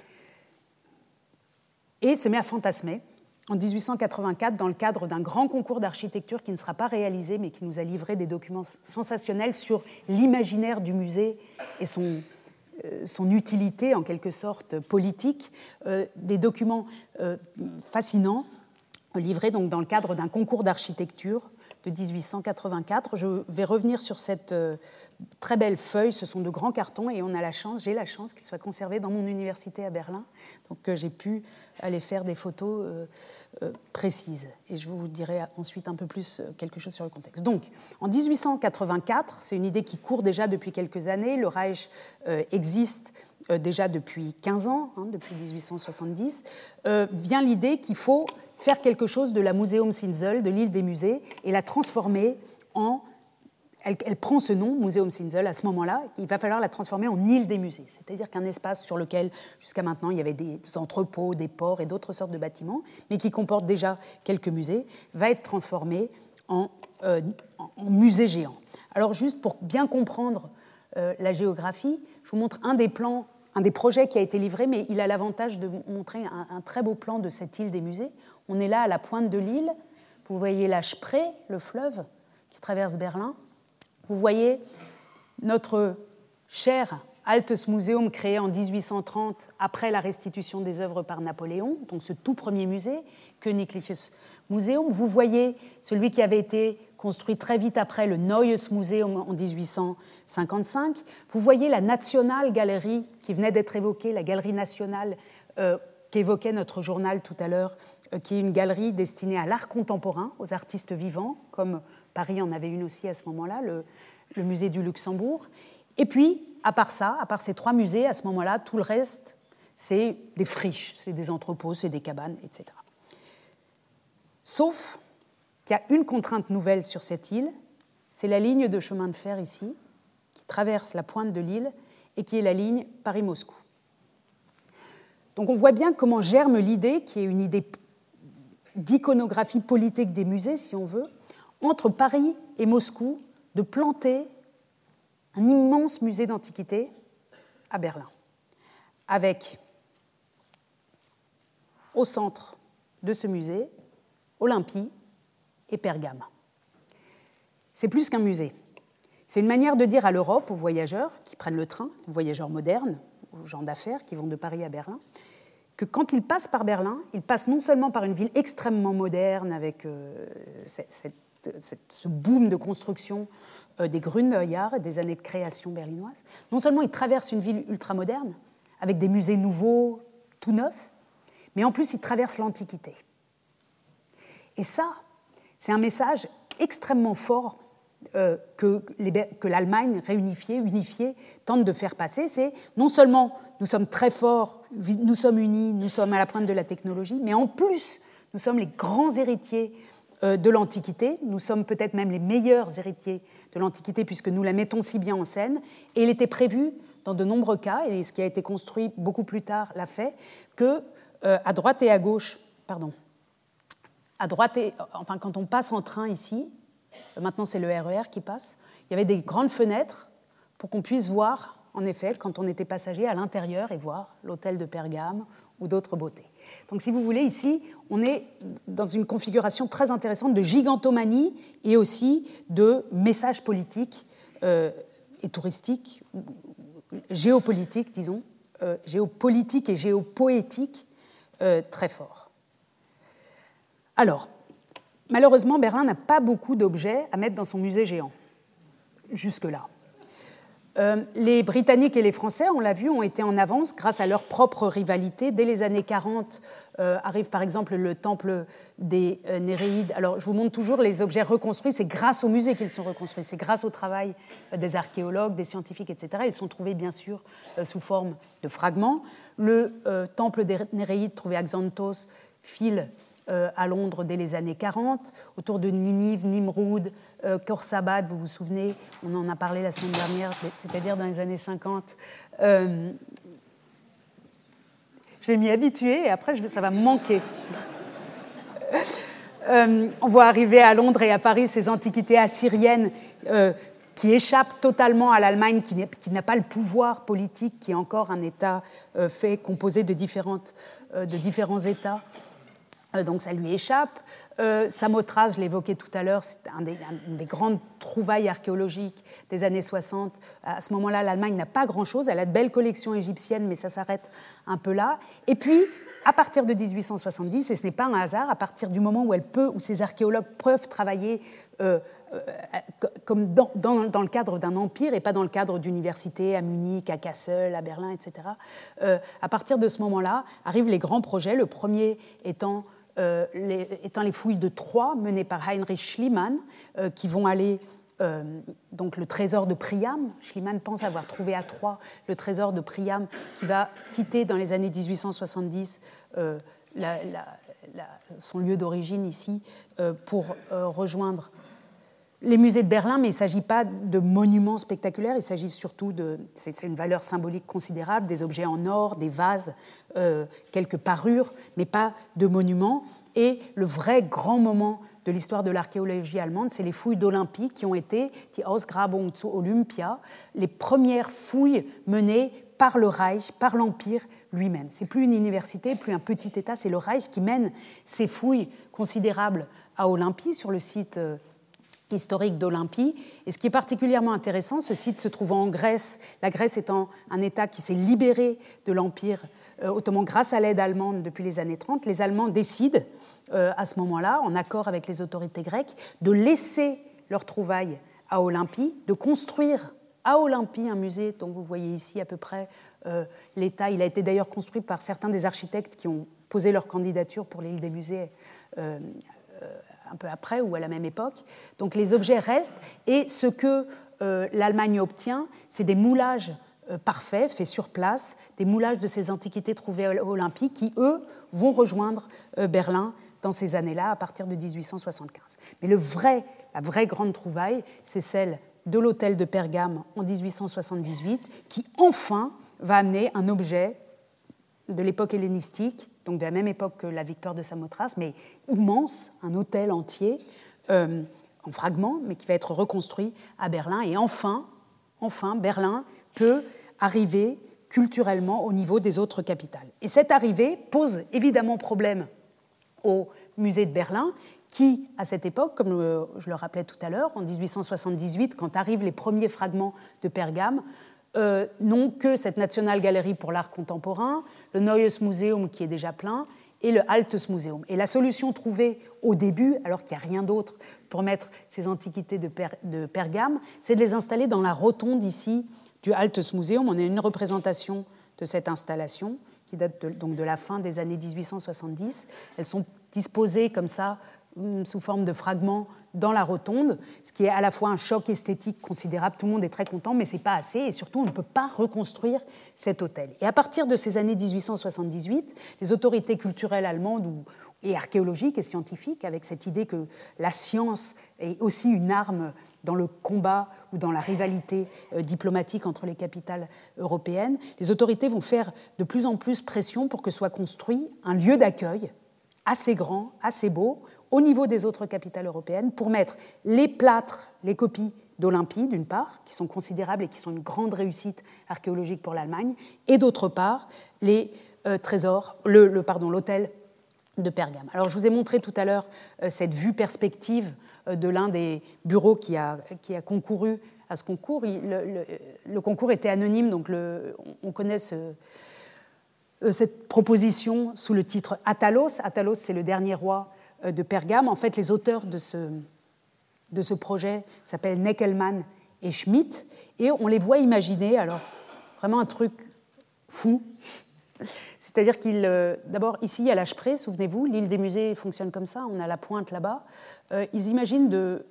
Et se met à fantasmer en 1884 dans le cadre d'un grand concours d'architecture qui ne sera pas réalisé, mais qui nous a livré des documents sensationnels sur l'imaginaire du musée et son utilité, en quelque sorte, politique, des documents fascinants livrés donc dans le cadre d'un concours d'architecture de 1884. Je vais revenir sur cette très belle feuille. Ce sont de grands cartons et j'ai la chance qu'ils soient conservés dans mon université à Berlin. Donc j'ai pu aller faire des photos précises. Et je vous dirai ensuite un peu plus quelque chose sur le contexte. Donc, en 1884, c'est une idée qui court déjà depuis quelques années. Le Reich existe déjà depuis 15 ans, depuis 1870. Vient l'idée qu'il faut faire quelque chose de la Museumsinsel, de l'île des musées, et la transformer en... Elle prend ce nom, Museumsinsel, à ce moment-là. Il va falloir la transformer en île des musées, c'est-à-dire qu'un espace sur lequel, jusqu'à maintenant, il y avait des entrepôts, des ports et d'autres sortes de bâtiments, mais qui comporte déjà quelques musées, va être transformé en musée géant. Alors, juste pour bien comprendre la géographie, je vous montre un des plans, un des projets qui a été livré, mais il a l'avantage de montrer un très beau plan de cette île des musées. On est là à la pointe de l'île. Vous voyez la Spree, le fleuve qui traverse Berlin. Vous voyez notre cher Altes Museum créé en 1830 après la restitution des œuvres par Napoléon, donc ce tout premier musée, Königliches Museum. Vous voyez celui qui avait été construit très vite après, le Neues Museum en 1855. Vous voyez la Nationalgalerie qui venait d'être évoquée, la Galerie nationale qu'évoquait notre journal tout à l'heure, qui est une galerie destinée à l'art contemporain, aux artistes vivants, comme Paris en avait une aussi à ce moment-là, le musée du Luxembourg. Et puis, à part ça, à part ces trois musées, à ce moment-là, tout le reste, c'est des friches, c'est des entrepôts, c'est des cabanes, etc. Sauf qu'il y a une contrainte nouvelle sur cette île, c'est la ligne de chemin de fer ici, qui traverse la pointe de l'île et qui est la ligne Paris-Moscou. Donc on voit bien comment germe l'idée, qui est une idée d'iconographie politique des musées, si on veut, entre Paris et Moscou, de planter un immense musée d'antiquité à Berlin, avec au centre de ce musée Olympie et Pergame. C'est plus qu'un musée. C'est une manière de dire à l'Europe, aux voyageurs qui prennent le train, aux voyageurs modernes, aux gens d'affaires qui vont de Paris à Berlin, que quand ils passent par Berlin, ils passent non seulement par une ville extrêmement moderne, avec ce boom de construction des Gründerjahre, des années de création berlinoise, non seulement ils traversent une ville ultramoderne, avec des musées nouveaux, tout neufs, mais en plus ils traversent l'Antiquité. Et ça, c'est un message extrêmement fort que l'Allemagne unifiée, tente de faire passer. C'est non seulement nous sommes très forts, nous sommes unis, nous sommes à la pointe de la technologie, mais en plus, nous sommes les grands héritiers de l'Antiquité. Nous sommes peut-être même les meilleurs héritiers de l'Antiquité puisque nous la mettons si bien en scène. Et il était prévu dans de nombreux cas, et ce qui a été construit beaucoup plus tard l'a fait, que à droite et à gauche, quand on passe en train ici, maintenant c'est le RER qui passe, il y avait des grandes fenêtres pour qu'on puisse voir, en effet, quand on était passager, à l'intérieur et voir l'hôtel de Pergame ou d'autres beautés. Donc si vous voulez, ici, on est dans une configuration très intéressante de gigantomanie et aussi de messages politiques et touristiques, géopolitiques, disons, géopolitiques et géopoétiques très forts. Alors, malheureusement, Berlin n'a pas beaucoup d'objets à mettre dans son musée géant, jusque-là. Les Britanniques et les Français, on l'a vu, ont été en avance grâce à leur propre rivalité. Dès les années 40 arrive par exemple le temple des Néréides. Alors je vous montre toujours les objets reconstruits, c'est grâce au musée qu'ils sont reconstruits, c'est grâce au travail des archéologues, des scientifiques, etc. Ils sont trouvés bien sûr sous forme de fragments. Le temple des Néréides trouvé à Xanthos file à Londres dès les années 40, autour de Ninive, Nimroud, Khorsabad, vous vous souvenez, on en a parlé la semaine dernière, c'est-à-dire dans les années 50. Je vais m'y habituer et après ça va me manquer. On voit arriver à Londres et à Paris ces antiquités assyriennes qui échappent totalement à l'Allemagne, qui n'a pas le pouvoir politique, qui est encore un État fait, composé de différents États. Donc ça lui échappe. Samothrace, je l'évoquais tout à l'heure, c'est une des grandes trouvailles archéologiques des années 60. À ce moment-là, l'Allemagne n'a pas grand-chose. Elle a de belles collections égyptiennes, mais ça s'arrête un peu là. Et puis, à partir de 1870, et ce n'est pas un hasard, à partir du moment où ces archéologues peuvent travailler comme dans le cadre d'un empire et pas dans le cadre d'universités à Munich, à Kassel, à Berlin, etc. À partir de ce moment-là, arrivent les grands projets, le premier étant les fouilles de Troie menées par Heinrich Schliemann, qui vont aller donc le trésor de Priam. Schliemann pense avoir trouvé à Troie le trésor de Priam, qui va quitter dans les années 1870 son lieu d'origine ici pour rejoindre les musées de Berlin, mais il ne s'agit pas de monuments spectaculaires, il s'agit surtout c'est une valeur symbolique considérable, des objets en or, des vases, quelques parures, mais pas de monuments. Et le vrai grand moment de l'histoire de l'archéologie allemande, c'est les fouilles d'Olympie qui ont été, die Ausgrabung zu Olympia, les premières fouilles menées par le Reich, par l'Empire lui-même. C'est plus une université, plus un petit État, c'est le Reich qui mène ces fouilles considérables à Olympie, sur le site historique d'Olympie. Et ce qui est particulièrement intéressant, ce site se trouvant en Grèce, la Grèce étant un État qui s'est libéré de l'Empire ottoman grâce à l'aide allemande depuis les années 30, les Allemands décident à ce moment-là, en accord avec les autorités grecques, de laisser leurs trouvailles à Olympie, de construire à Olympie un musée dont vous voyez ici à peu près l'état. Il a été d'ailleurs construit par certains des architectes qui ont posé leur candidature pour l'île des musées un peu après ou à la même époque. Donc les objets restent, et ce que l'Allemagne obtient, c'est des moulages parfaits, faits sur place, des moulages de ces antiquités trouvées à Olympie qui, eux, vont rejoindre Berlin dans ces années-là, à partir de 1875. Mais la vraie grande trouvaille, c'est celle de l'hôtel de Pergame en 1878, qui enfin va amener un objet de l'époque hellénistique, donc de la même époque que la victoire de Samothrace, mais immense, un hôtel entier, en fragments, mais qui va être reconstruit à Berlin. Et enfin, Berlin peut arriver culturellement au niveau des autres capitales. Et cette arrivée pose évidemment problème au musée de Berlin, qui, à cette époque, comme je le rappelais tout à l'heure, en 1878, quand arrivent les premiers fragments de Pergame, n'ont que cette National Gallery pour l'art contemporain, le Neues Museum qui est déjà plein, et le Altes Museum. Et la solution trouvée au début, alors qu'il n'y a rien d'autre pour mettre ces antiquités de Pergame, c'est de les installer dans la rotonde ici du Altes Museum. On a une représentation de cette installation qui date donc de la fin des années 1870. Elles sont disposées comme ça, sous forme de fragments dans la rotonde, ce qui est à la fois un choc esthétique considérable, tout le monde est très content, mais ce n'est pas assez, et surtout on ne peut pas reconstruire cet hôtel. Et à partir de ces années 1878, les autorités culturelles allemandes et archéologiques et scientifiques, avec cette idée que la science est aussi une arme dans le combat ou dans la rivalité diplomatique entre les capitales européennes, les autorités vont faire de plus en plus pression pour que soit construit un lieu d'accueil assez grand, assez beau, au niveau des autres capitales européennes, pour mettre les plâtres, les copies d'Olympie, d'une part, qui sont considérables et qui sont une grande réussite archéologique pour l'Allemagne, et d'autre part, les trésors, l'hôtel de Pergame. Alors, je vous ai montré tout à l'heure cette vue perspective de l'un des bureaux qui a concouru à ce concours. Le concours était anonyme, donc on connaît cette proposition sous le titre Attalos. Attalos, c'est le dernier roi de Pergame. En fait, les auteurs de ce projet s'appellent Neckelmann et Schmidt, et on les voit imaginer, alors vraiment un truc fou. C'est-à-dire d'abord, ici, il y a l'Âche-Pré, souvenez-vous, l'île des musées fonctionne comme ça, on a la pointe là-bas. Ils imaginent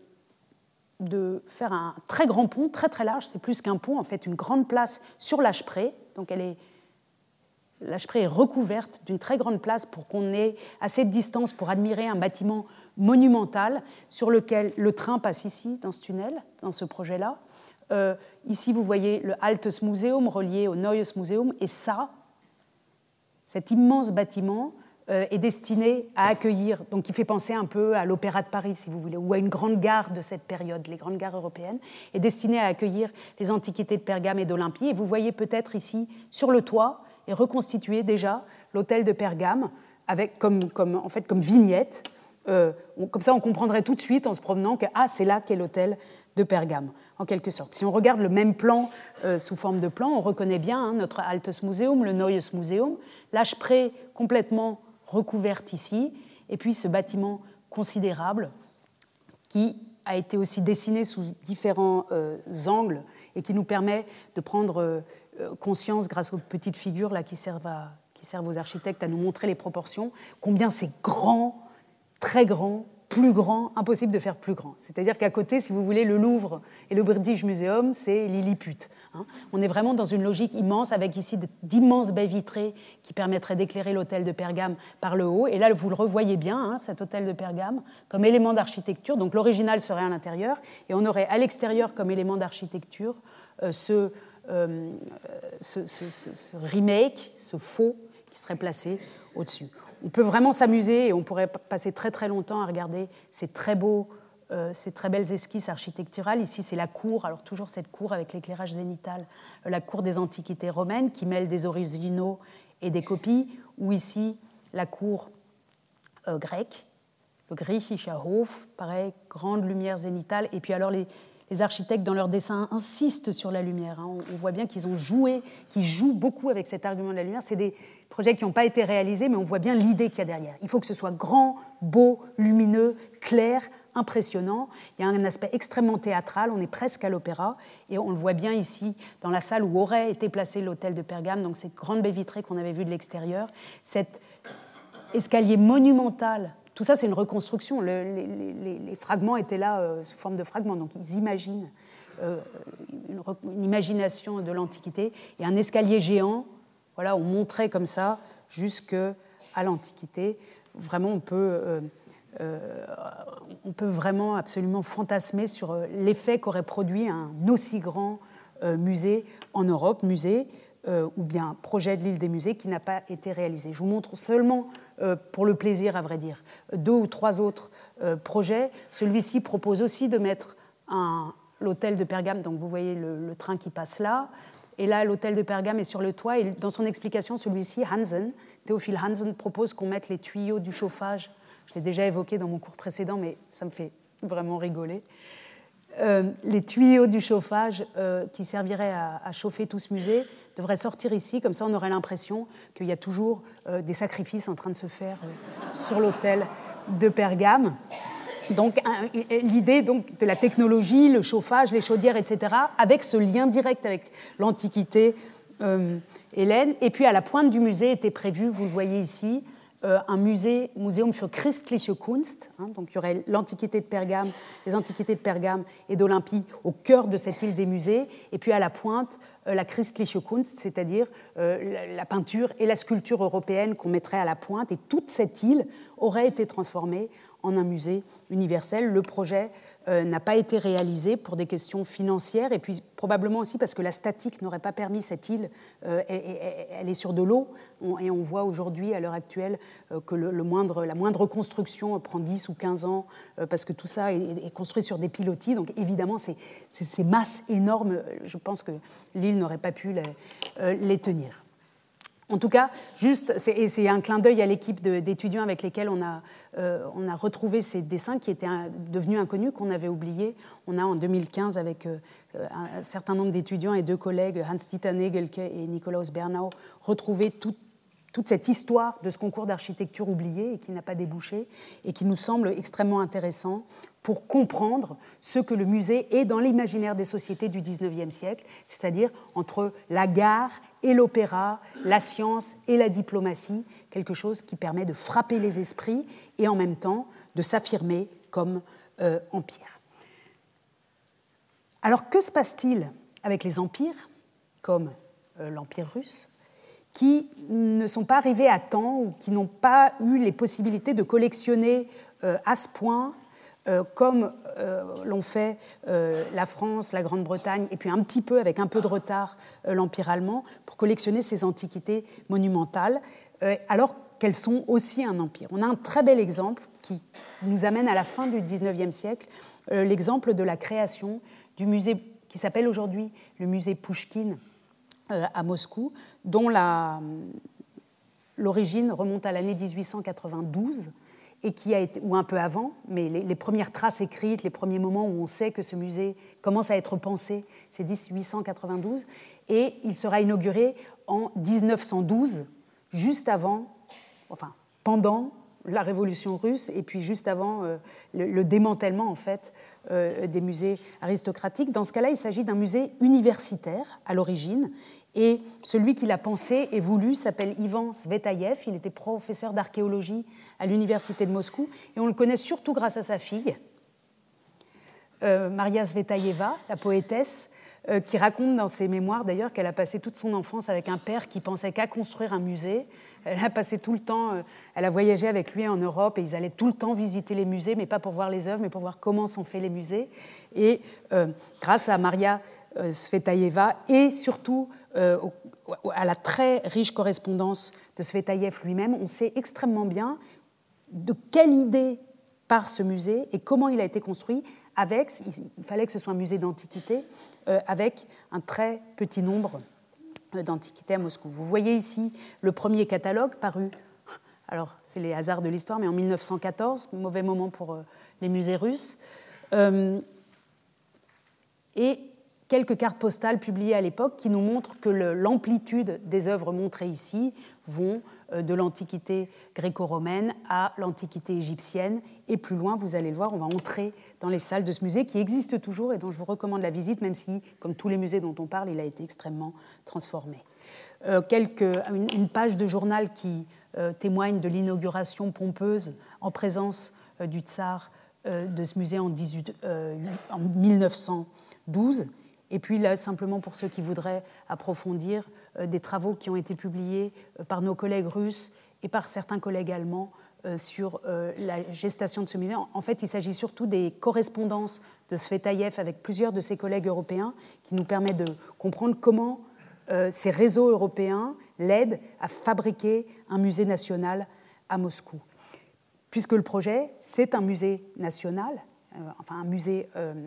de faire un très grand pont, très très large, c'est plus qu'un pont, en fait, une grande place sur l'Âche-Pré, donc l'Âche-Pré est recouverte d'une très grande place pour qu'on ait assez de distance pour admirer un bâtiment monumental sur lequel le train passe ici, dans ce tunnel, dans ce projet-là. Ici, vous voyez le Altes Museum relié au Neues Museum, et cet immense bâtiment est destiné à accueillir, donc qui fait penser un peu à l'Opéra de Paris, si vous voulez, ou à une grande gare de cette période, les grandes gares européennes, est destiné à accueillir les antiquités de Pergame et d'Olympie. Et vous voyez peut-être ici, sur le toit, est reconstitué déjà l'hôtel de Pergame, avec comme vignette. Comme ça, on comprendrait tout de suite en se promenant que c'est là qu'est l'hôtel de Pergame, en quelque sorte. Si on regarde le même plan sous forme de plan, on reconnaît bien notre Altes Museum, le Neues Museum, l'Hpré complètement recouverte ici, et puis ce bâtiment considérable qui a été aussi dessiné sous différents angles et qui nous permet de prendre conscience, grâce aux petites figures là, qui servent aux architectes à nous montrer les proportions, combien c'est grand, très grand, plus grand, impossible de faire plus grand. C'est-à-dire qu'à côté, si vous voulez, le Louvre et le British Museum, c'est Lilliput. On est vraiment dans une logique immense, avec ici d'immenses baies vitrées qui permettraient d'éclairer l'hôtel de Pergame par le haut. Et là, vous le revoyez bien, cet hôtel de Pergame, comme élément d'architecture. Donc l'original serait à l'intérieur, et on aurait à l'extérieur, comme élément d'architecture, ce remake, ce faux, qui serait placé au-dessus. On peut vraiment s'amuser et on pourrait passer très très longtemps à regarder ces très belles esquisses architecturales. Ici, c'est la cour, alors toujours cette cour avec l'éclairage zénital, la cour des antiquités romaines qui mêle des originaux et des copies, ou ici la cour grecque, le Griechischer Hof, pareil, grande lumière zénitale. Et puis alors les architectes, dans leur dessin, insistent sur la lumière. On voit bien qu'ils jouent beaucoup avec cet argument de la lumière. C'est des projets qui n'ont pas été réalisés, mais on voit bien l'idée qu'il y a derrière. Il faut que ce soit grand, beau, lumineux, clair, impressionnant. Il y a un aspect extrêmement théâtral, on est presque à l'opéra, et on le voit bien ici, dans la salle où aurait été placé l'hôtel de Pergame, donc cette grande baie vitrée qu'on avait vue de l'extérieur, cet escalier monumental. Tout ça, c'est une reconstruction. Les fragments étaient là sous forme de fragments. Donc, ils imaginent une imagination de l'Antiquité. Et un escalier géant, voilà, on montrait comme ça jusqu'à l'Antiquité. Vraiment, on peut vraiment absolument fantasmer sur l'effet qu'aurait produit un aussi grand musée en Europe, ou bien projet de l'île des musées qui n'a pas été réalisé. Je vous montre seulement, pour le plaisir à vrai dire, 2 ou 3 autres projets. Celui-ci propose aussi de mettre l'hôtel de Pergame, donc vous voyez le train qui passe là, et là l'hôtel de Pergame est sur le toit, et dans son explication, celui-ci, Théophile Hansen, propose qu'on mette les tuyaux du chauffage. Je l'ai déjà évoqué dans mon cours précédent, mais ça me fait vraiment rigoler. Les tuyaux du chauffage qui serviraient à chauffer tout ce musée devraient sortir ici, comme ça on aurait l'impression qu'il y a toujours des sacrifices en train de se faire sur l'hôtel de Pergame. Donc l'idée donc, de la technologie, le chauffage, les chaudières, etc., avec ce lien direct avec l'Antiquité hellène. Et puis à la pointe du musée était prévu, vous le voyez ici, un Museum für christliche Kunst, donc il y aurait l'Antiquité de Pergame, les antiquités de Pergame et d'Olympie au cœur de cette île des musées, et puis à la pointe, la christliche Kunst, c'est-à-dire la peinture et la sculpture européenne qu'on mettrait à la pointe, et toute cette île aurait été transformée en un musée universel. Le projet n'a pas été réalisé pour des questions financières, et puis probablement aussi parce que la statique n'aurait pas permis cette île, elle est sur de l'eau, et on voit aujourd'hui, à l'heure actuelle, que la moindre construction prend 10 ou 15 ans, parce que tout ça est construit sur des pilotis, donc évidemment ces masses énormes, je pense que l'île n'aurait pas pu les tenir. En tout cas, c'est un clin d'œil à l'équipe d'étudiants avec lesquels on a retrouvé ces dessins qui étaient devenus inconnus, qu'on avait oubliés. On a en 2015, avec un certain nombre d'étudiants et 2 collègues, Hans-Dieter Negelke et Nikolaus Bernau, retrouvé toute cette histoire de ce concours d'architecture oublié et qui n'a pas débouché et qui nous semble extrêmement intéressant pour comprendre ce que le musée est dans l'imaginaire des sociétés du XIXe siècle, c'est-à-dire entre la gare et l'opéra, la science et la diplomatie, quelque chose qui permet de frapper les esprits et en même temps de s'affirmer comme empire. Alors que se passe-t-il avec les empires, comme l'Empire russe, qui ne sont pas arrivés à temps ou qui n'ont pas eu les possibilités de collectionner à ce point, comme l'ont fait la France, la Grande-Bretagne, et puis un petit peu, avec un peu de retard, l'Empire allemand, pour collectionner ces antiquités monumentales. Alors, qu'elles sont aussi un empire. On a un très bel exemple qui nous amène à la fin du XIXe siècle, l'exemple de la création du musée qui s'appelle aujourd'hui le musée Pouchkine à Moscou, dont l'origine remonte à l'année 1892 et qui a été, ou un peu avant, mais les premières traces écrites, les premiers moments où on sait que ce musée commence à être pensé, c'est 1892, et il sera inauguré en 1912, juste avant, enfin pendant la Révolution russe et puis juste avant le démantèlement en fait des musées aristocratiques. Dans ce cas-là, il s'agit d'un musée universitaire à l'origine, et celui qui l'a pensé et voulu s'appelle Ivan Svetaïev. Il était professeur d'archéologie à l'université de Moscou et on le connaît surtout grâce à sa fille, Maria Svetaïeva, la poétesse, qui raconte dans ses mémoires d'ailleurs qu'elle a passé toute son enfance avec un père qui pensait qu'à construire un musée. Elle a passé tout le temps, elle a voyagé avec lui en Europe et ils allaient tout le temps visiter les musées, mais pas pour voir les œuvres, mais pour voir comment sont faits les musées. Et grâce à Maria Svetaïeva et surtout à la très riche correspondance de Svetaïev lui-même, on sait extrêmement bien de quelle idée part ce musée et comment il a été construit. Il fallait que ce soit un musée d'antiquité avec un très petit nombre d'antiquités à Moscou. Vous voyez ici le premier catalogue paru, alors c'est les hasards de l'histoire, mais en 1914, mauvais moment pour les musées russes, et quelques cartes postales publiées à l'époque qui nous montrent que l'amplitude des œuvres montrées ici vont de l'Antiquité gréco-romaine à l'Antiquité égyptienne. Et plus loin, vous allez le voir, on va entrer dans les salles de ce musée qui existe toujours et dont je vous recommande la visite, même si, comme tous les musées dont on parle, il a été extrêmement transformé. Une page de journal qui témoigne de l'inauguration pompeuse en présence du tsar de ce musée en 1912. Et puis là, simplement pour ceux qui voudraient approfondir, des travaux qui ont été publiés par nos collègues russes et par certains collègues allemands sur la gestation de ce musée. En fait, il s'agit surtout des correspondances de Svetaïev avec plusieurs de ses collègues européens qui nous permettent de comprendre comment ces réseaux européens l'aident à fabriquer un musée national à Moscou. Puisque le projet, c'est un musée national, enfin un musée,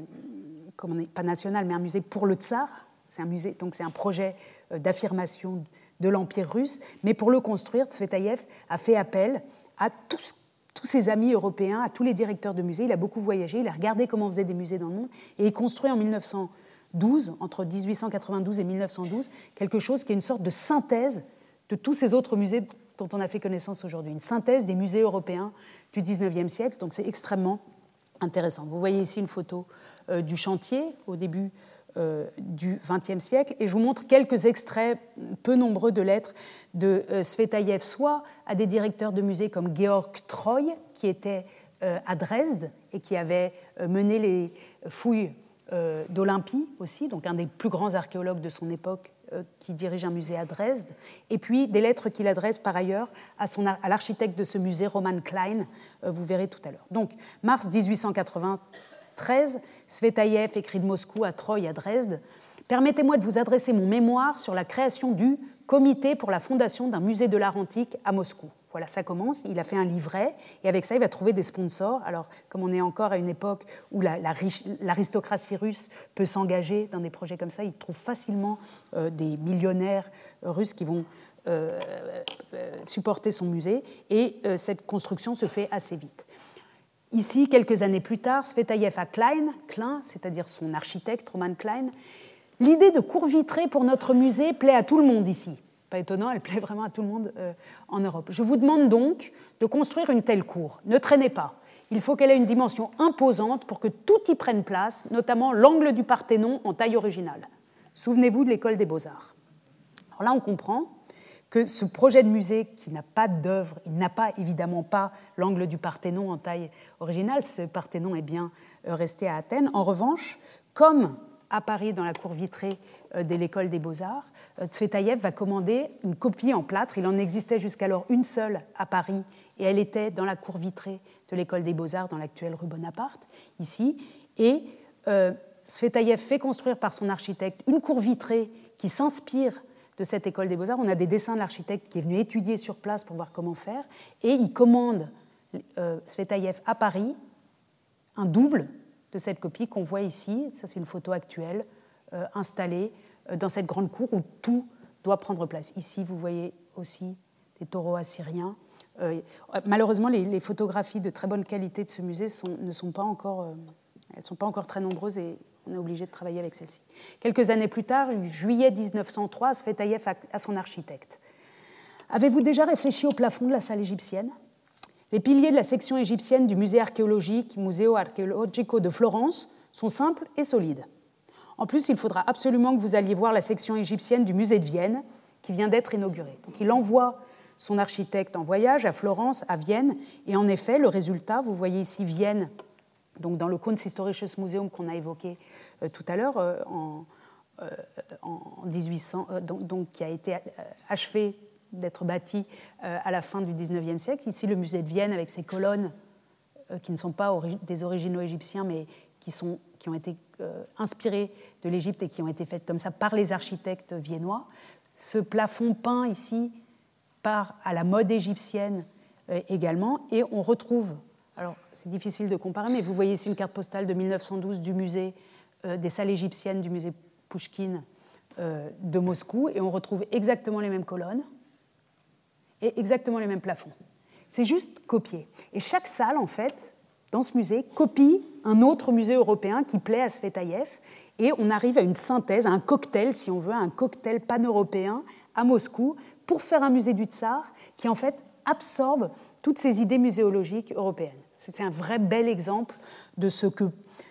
pas national, mais un musée pour le tsar. C'est un musée, donc c'est un projet d'affirmation de l'Empire russe. Mais pour le construire, Svetaïev a fait appel à tous ses amis européens, à tous les directeurs de musées. Il a beaucoup voyagé, il a regardé comment on faisait des musées dans le monde, et il construit en 1912, entre 1892 et 1912, quelque chose qui est une sorte de synthèse de tous ces autres musées dont on a fait connaissance aujourd'hui. Une synthèse des musées européens du XIXe siècle, donc c'est extrêmement intéressant. Vous voyez ici une photo du chantier au début du XXe siècle, et je vous montre quelques extraits peu nombreux de lettres de Svetaïev, soit à des directeurs de musées comme Georg Troy, qui était à Dresde et qui avait mené les fouilles d'Olympie aussi, donc un des plus grands archéologues de son époque qui dirige un musée à Dresde, et puis des lettres qu'il adresse par ailleurs à l'architecte de ce musée, Roman Klein, vous verrez tout à l'heure. Donc, mars 1893, Svetaïev écrit de Moscou à Troy, à Dresde. « Permettez-moi de vous adresser mon mémoire sur la création du Comité pour la fondation d'un musée de l'art antique à Moscou. » Voilà, ça commence. Il a fait un livret et avec ça, il va trouver des sponsors. Alors, comme on est encore à une époque où l'aristocratie russe peut s'engager dans des projets comme ça, il trouve facilement des millionnaires russes qui vont supporter son musée, et cette construction se fait assez vite. Ici, quelques années plus tard, Svetaïev à Klein, c'est-à-dire son architecte, Roman Klein. « L'idée de cours vitrés pour notre musée plaît à tout le monde ici. » Pas étonnant, elle plaît vraiment à tout le monde en Europe. « Je vous demande donc de construire une telle cour. Ne traînez pas. Il faut qu'elle ait une dimension imposante pour que tout y prenne place, notamment l'angle du Parthénon en taille originale. Souvenez-vous de l'école des Beaux-Arts. » Alors là, on comprend que ce projet de musée qui n'a pas d'œuvre, il n'a pas évidemment pas l'angle du Parthénon en taille originale, ce Parthénon est bien resté à Athènes. En revanche, comme à Paris dans la cour vitrée de l'école des Beaux-Arts, Svetaïev va commander une copie en plâtre. Il en existait jusqu'alors une seule à Paris, et elle était dans la cour vitrée de l'école des Beaux-Arts, dans l'actuelle rue Bonaparte, ici. Et Svetaïev fait construire par son architecte une cour vitrée qui s'inspire de cette école des Beaux-Arts. On a des dessins de l'architecte qui est venu étudier sur place pour voir comment faire, et il commande Tsvetaïev à Paris un double de cette copie qu'on voit ici. Ça, c'est une photo actuelle installée dans cette grande cour où tout doit prendre place. Ici, vous voyez aussi des taureaux assyriens. Malheureusement, les photographies de très bonne qualité de ce musée ne sont pas encore très nombreuses et on est obligé de travailler avec celles-ci. Quelques années plus tard, juillet 1903, Tsvetaïev à son architecte. Avez-vous déjà réfléchi au plafond de la salle égyptienne ? Les piliers de la section égyptienne du musée archéologique, Museo Archeologico de Florence, sont simples et solides. En plus, il faudra absolument que vous alliez voir la section égyptienne du musée de Vienne, qui vient d'être inaugurée. Donc, il envoie son architecte en voyage à Florence, à Vienne, et en effet, le résultat, vous voyez ici Vienne, donc dans le Kunsthistorisches Museum qu'on a évoqué tout à l'heure, en 1800, donc qui a été achevé d'être bâti à la fin du XIXe siècle. Ici, le musée de Vienne avec ses colonnes qui ne sont pas des originaux égyptiens, mais qui ont été inspirées de l'Égypte et qui ont été faites comme ça par les architectes viennois. Ce plafond peint ici part à la mode égyptienne également, et on retrouve, alors c'est difficile de comparer, mais vous voyez ici une carte postale de 1912 du musée des salles égyptiennes du musée Pouchkine de Moscou, et on retrouve exactement les mêmes colonnes et exactement les mêmes plafonds. C'est juste copié. Et chaque salle, en fait, dans ce musée, copie un autre musée européen qui plaît à Tsvetaïev, et on arrive à une synthèse, à un cocktail, si on veut, un cocktail pan-européen à Moscou, pour faire un musée du Tsar qui, en fait, absorbe toutes ces idées muséologiques européennes. C'est un vrai bel exemple de ce que,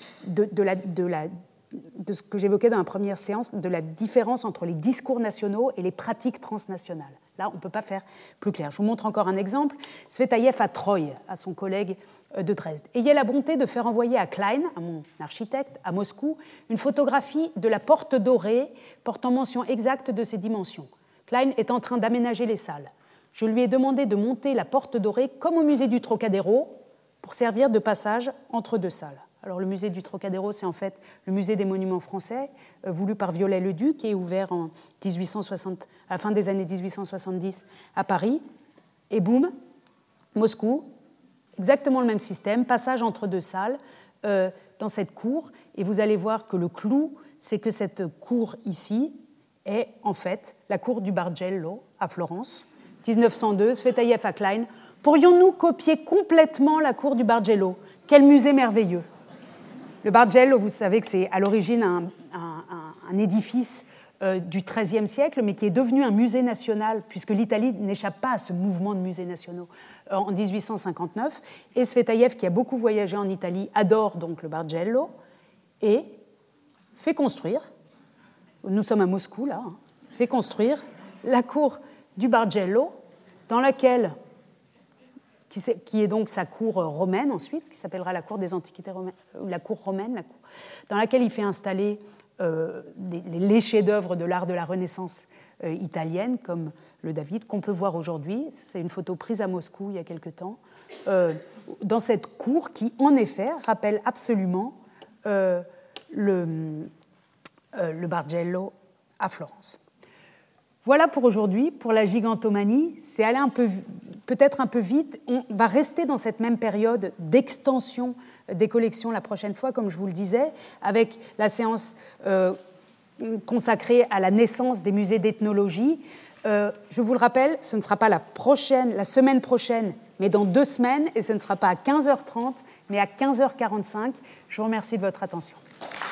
de ce que j'évoquais dans la première séance, de la différence entre les discours nationaux et les pratiques transnationales. Là, on ne peut pas faire plus clair. Je vous montre encore un exemple. Tsvetaïev à Troï, à son collègue de Dresde. Ayez la bonté de faire envoyer à Klein, à mon architecte, à Moscou, une photographie de la porte dorée portant mention exacte de ses dimensions. Klein est en train d'aménager les salles. Je lui ai demandé de monter la porte dorée comme au musée du Trocadéro pour servir de passage entre deux salles. Alors, le musée du Trocadéro, c'est en fait le musée des monuments français, voulu par Viollet-le-Duc, qui est ouvert en 1860, à la fin des années 1870 à Paris. Et boum, Moscou, exactement le même système, passage entre deux salles dans cette cour. Et vous allez voir que le clou, c'est que cette cour ici est en fait la cour du Bargello à Florence, 1902, Tsvetaïev à Klein. Pourrions-nous copier complètement la cour du Bargello ? Quel musée merveilleux ! Le Bargello, vous savez que c'est à l'origine un édifice du XIIIe siècle, mais qui est devenu un musée national, puisque l'Italie n'échappe pas à ce mouvement de musées nationaux en 1859. Et Tsvetaïev, qui a beaucoup voyagé en Italie, adore donc le Bargello et fait construire, nous sommes à Moscou là, fait construire la cour du Bargello, dans laquelle, qui est donc sa cour romaine ensuite, qui s'appellera la cour des antiquités romaines, la cour romaine, dans laquelle il fait installer les chefs-d'œuvre de l'art de la Renaissance italienne, comme le David, qu'on peut voir aujourd'hui. C'est une photo prise à Moscou il y a quelque temps, dans cette cour qui, en effet, rappelle absolument le Bargello à Florence. Voilà pour aujourd'hui, pour la gigantomanie. C'est allé peut-être un peu vite. On va rester dans cette même période d'extension des collections la prochaine fois, comme je vous le disais, avec la séance consacrée à la naissance des musées d'ethnologie. Je vous le rappelle, ce ne sera pas la semaine prochaine, mais dans 2 semaines, et ce ne sera pas à 15h30, mais à 15h45. Je vous remercie de votre attention.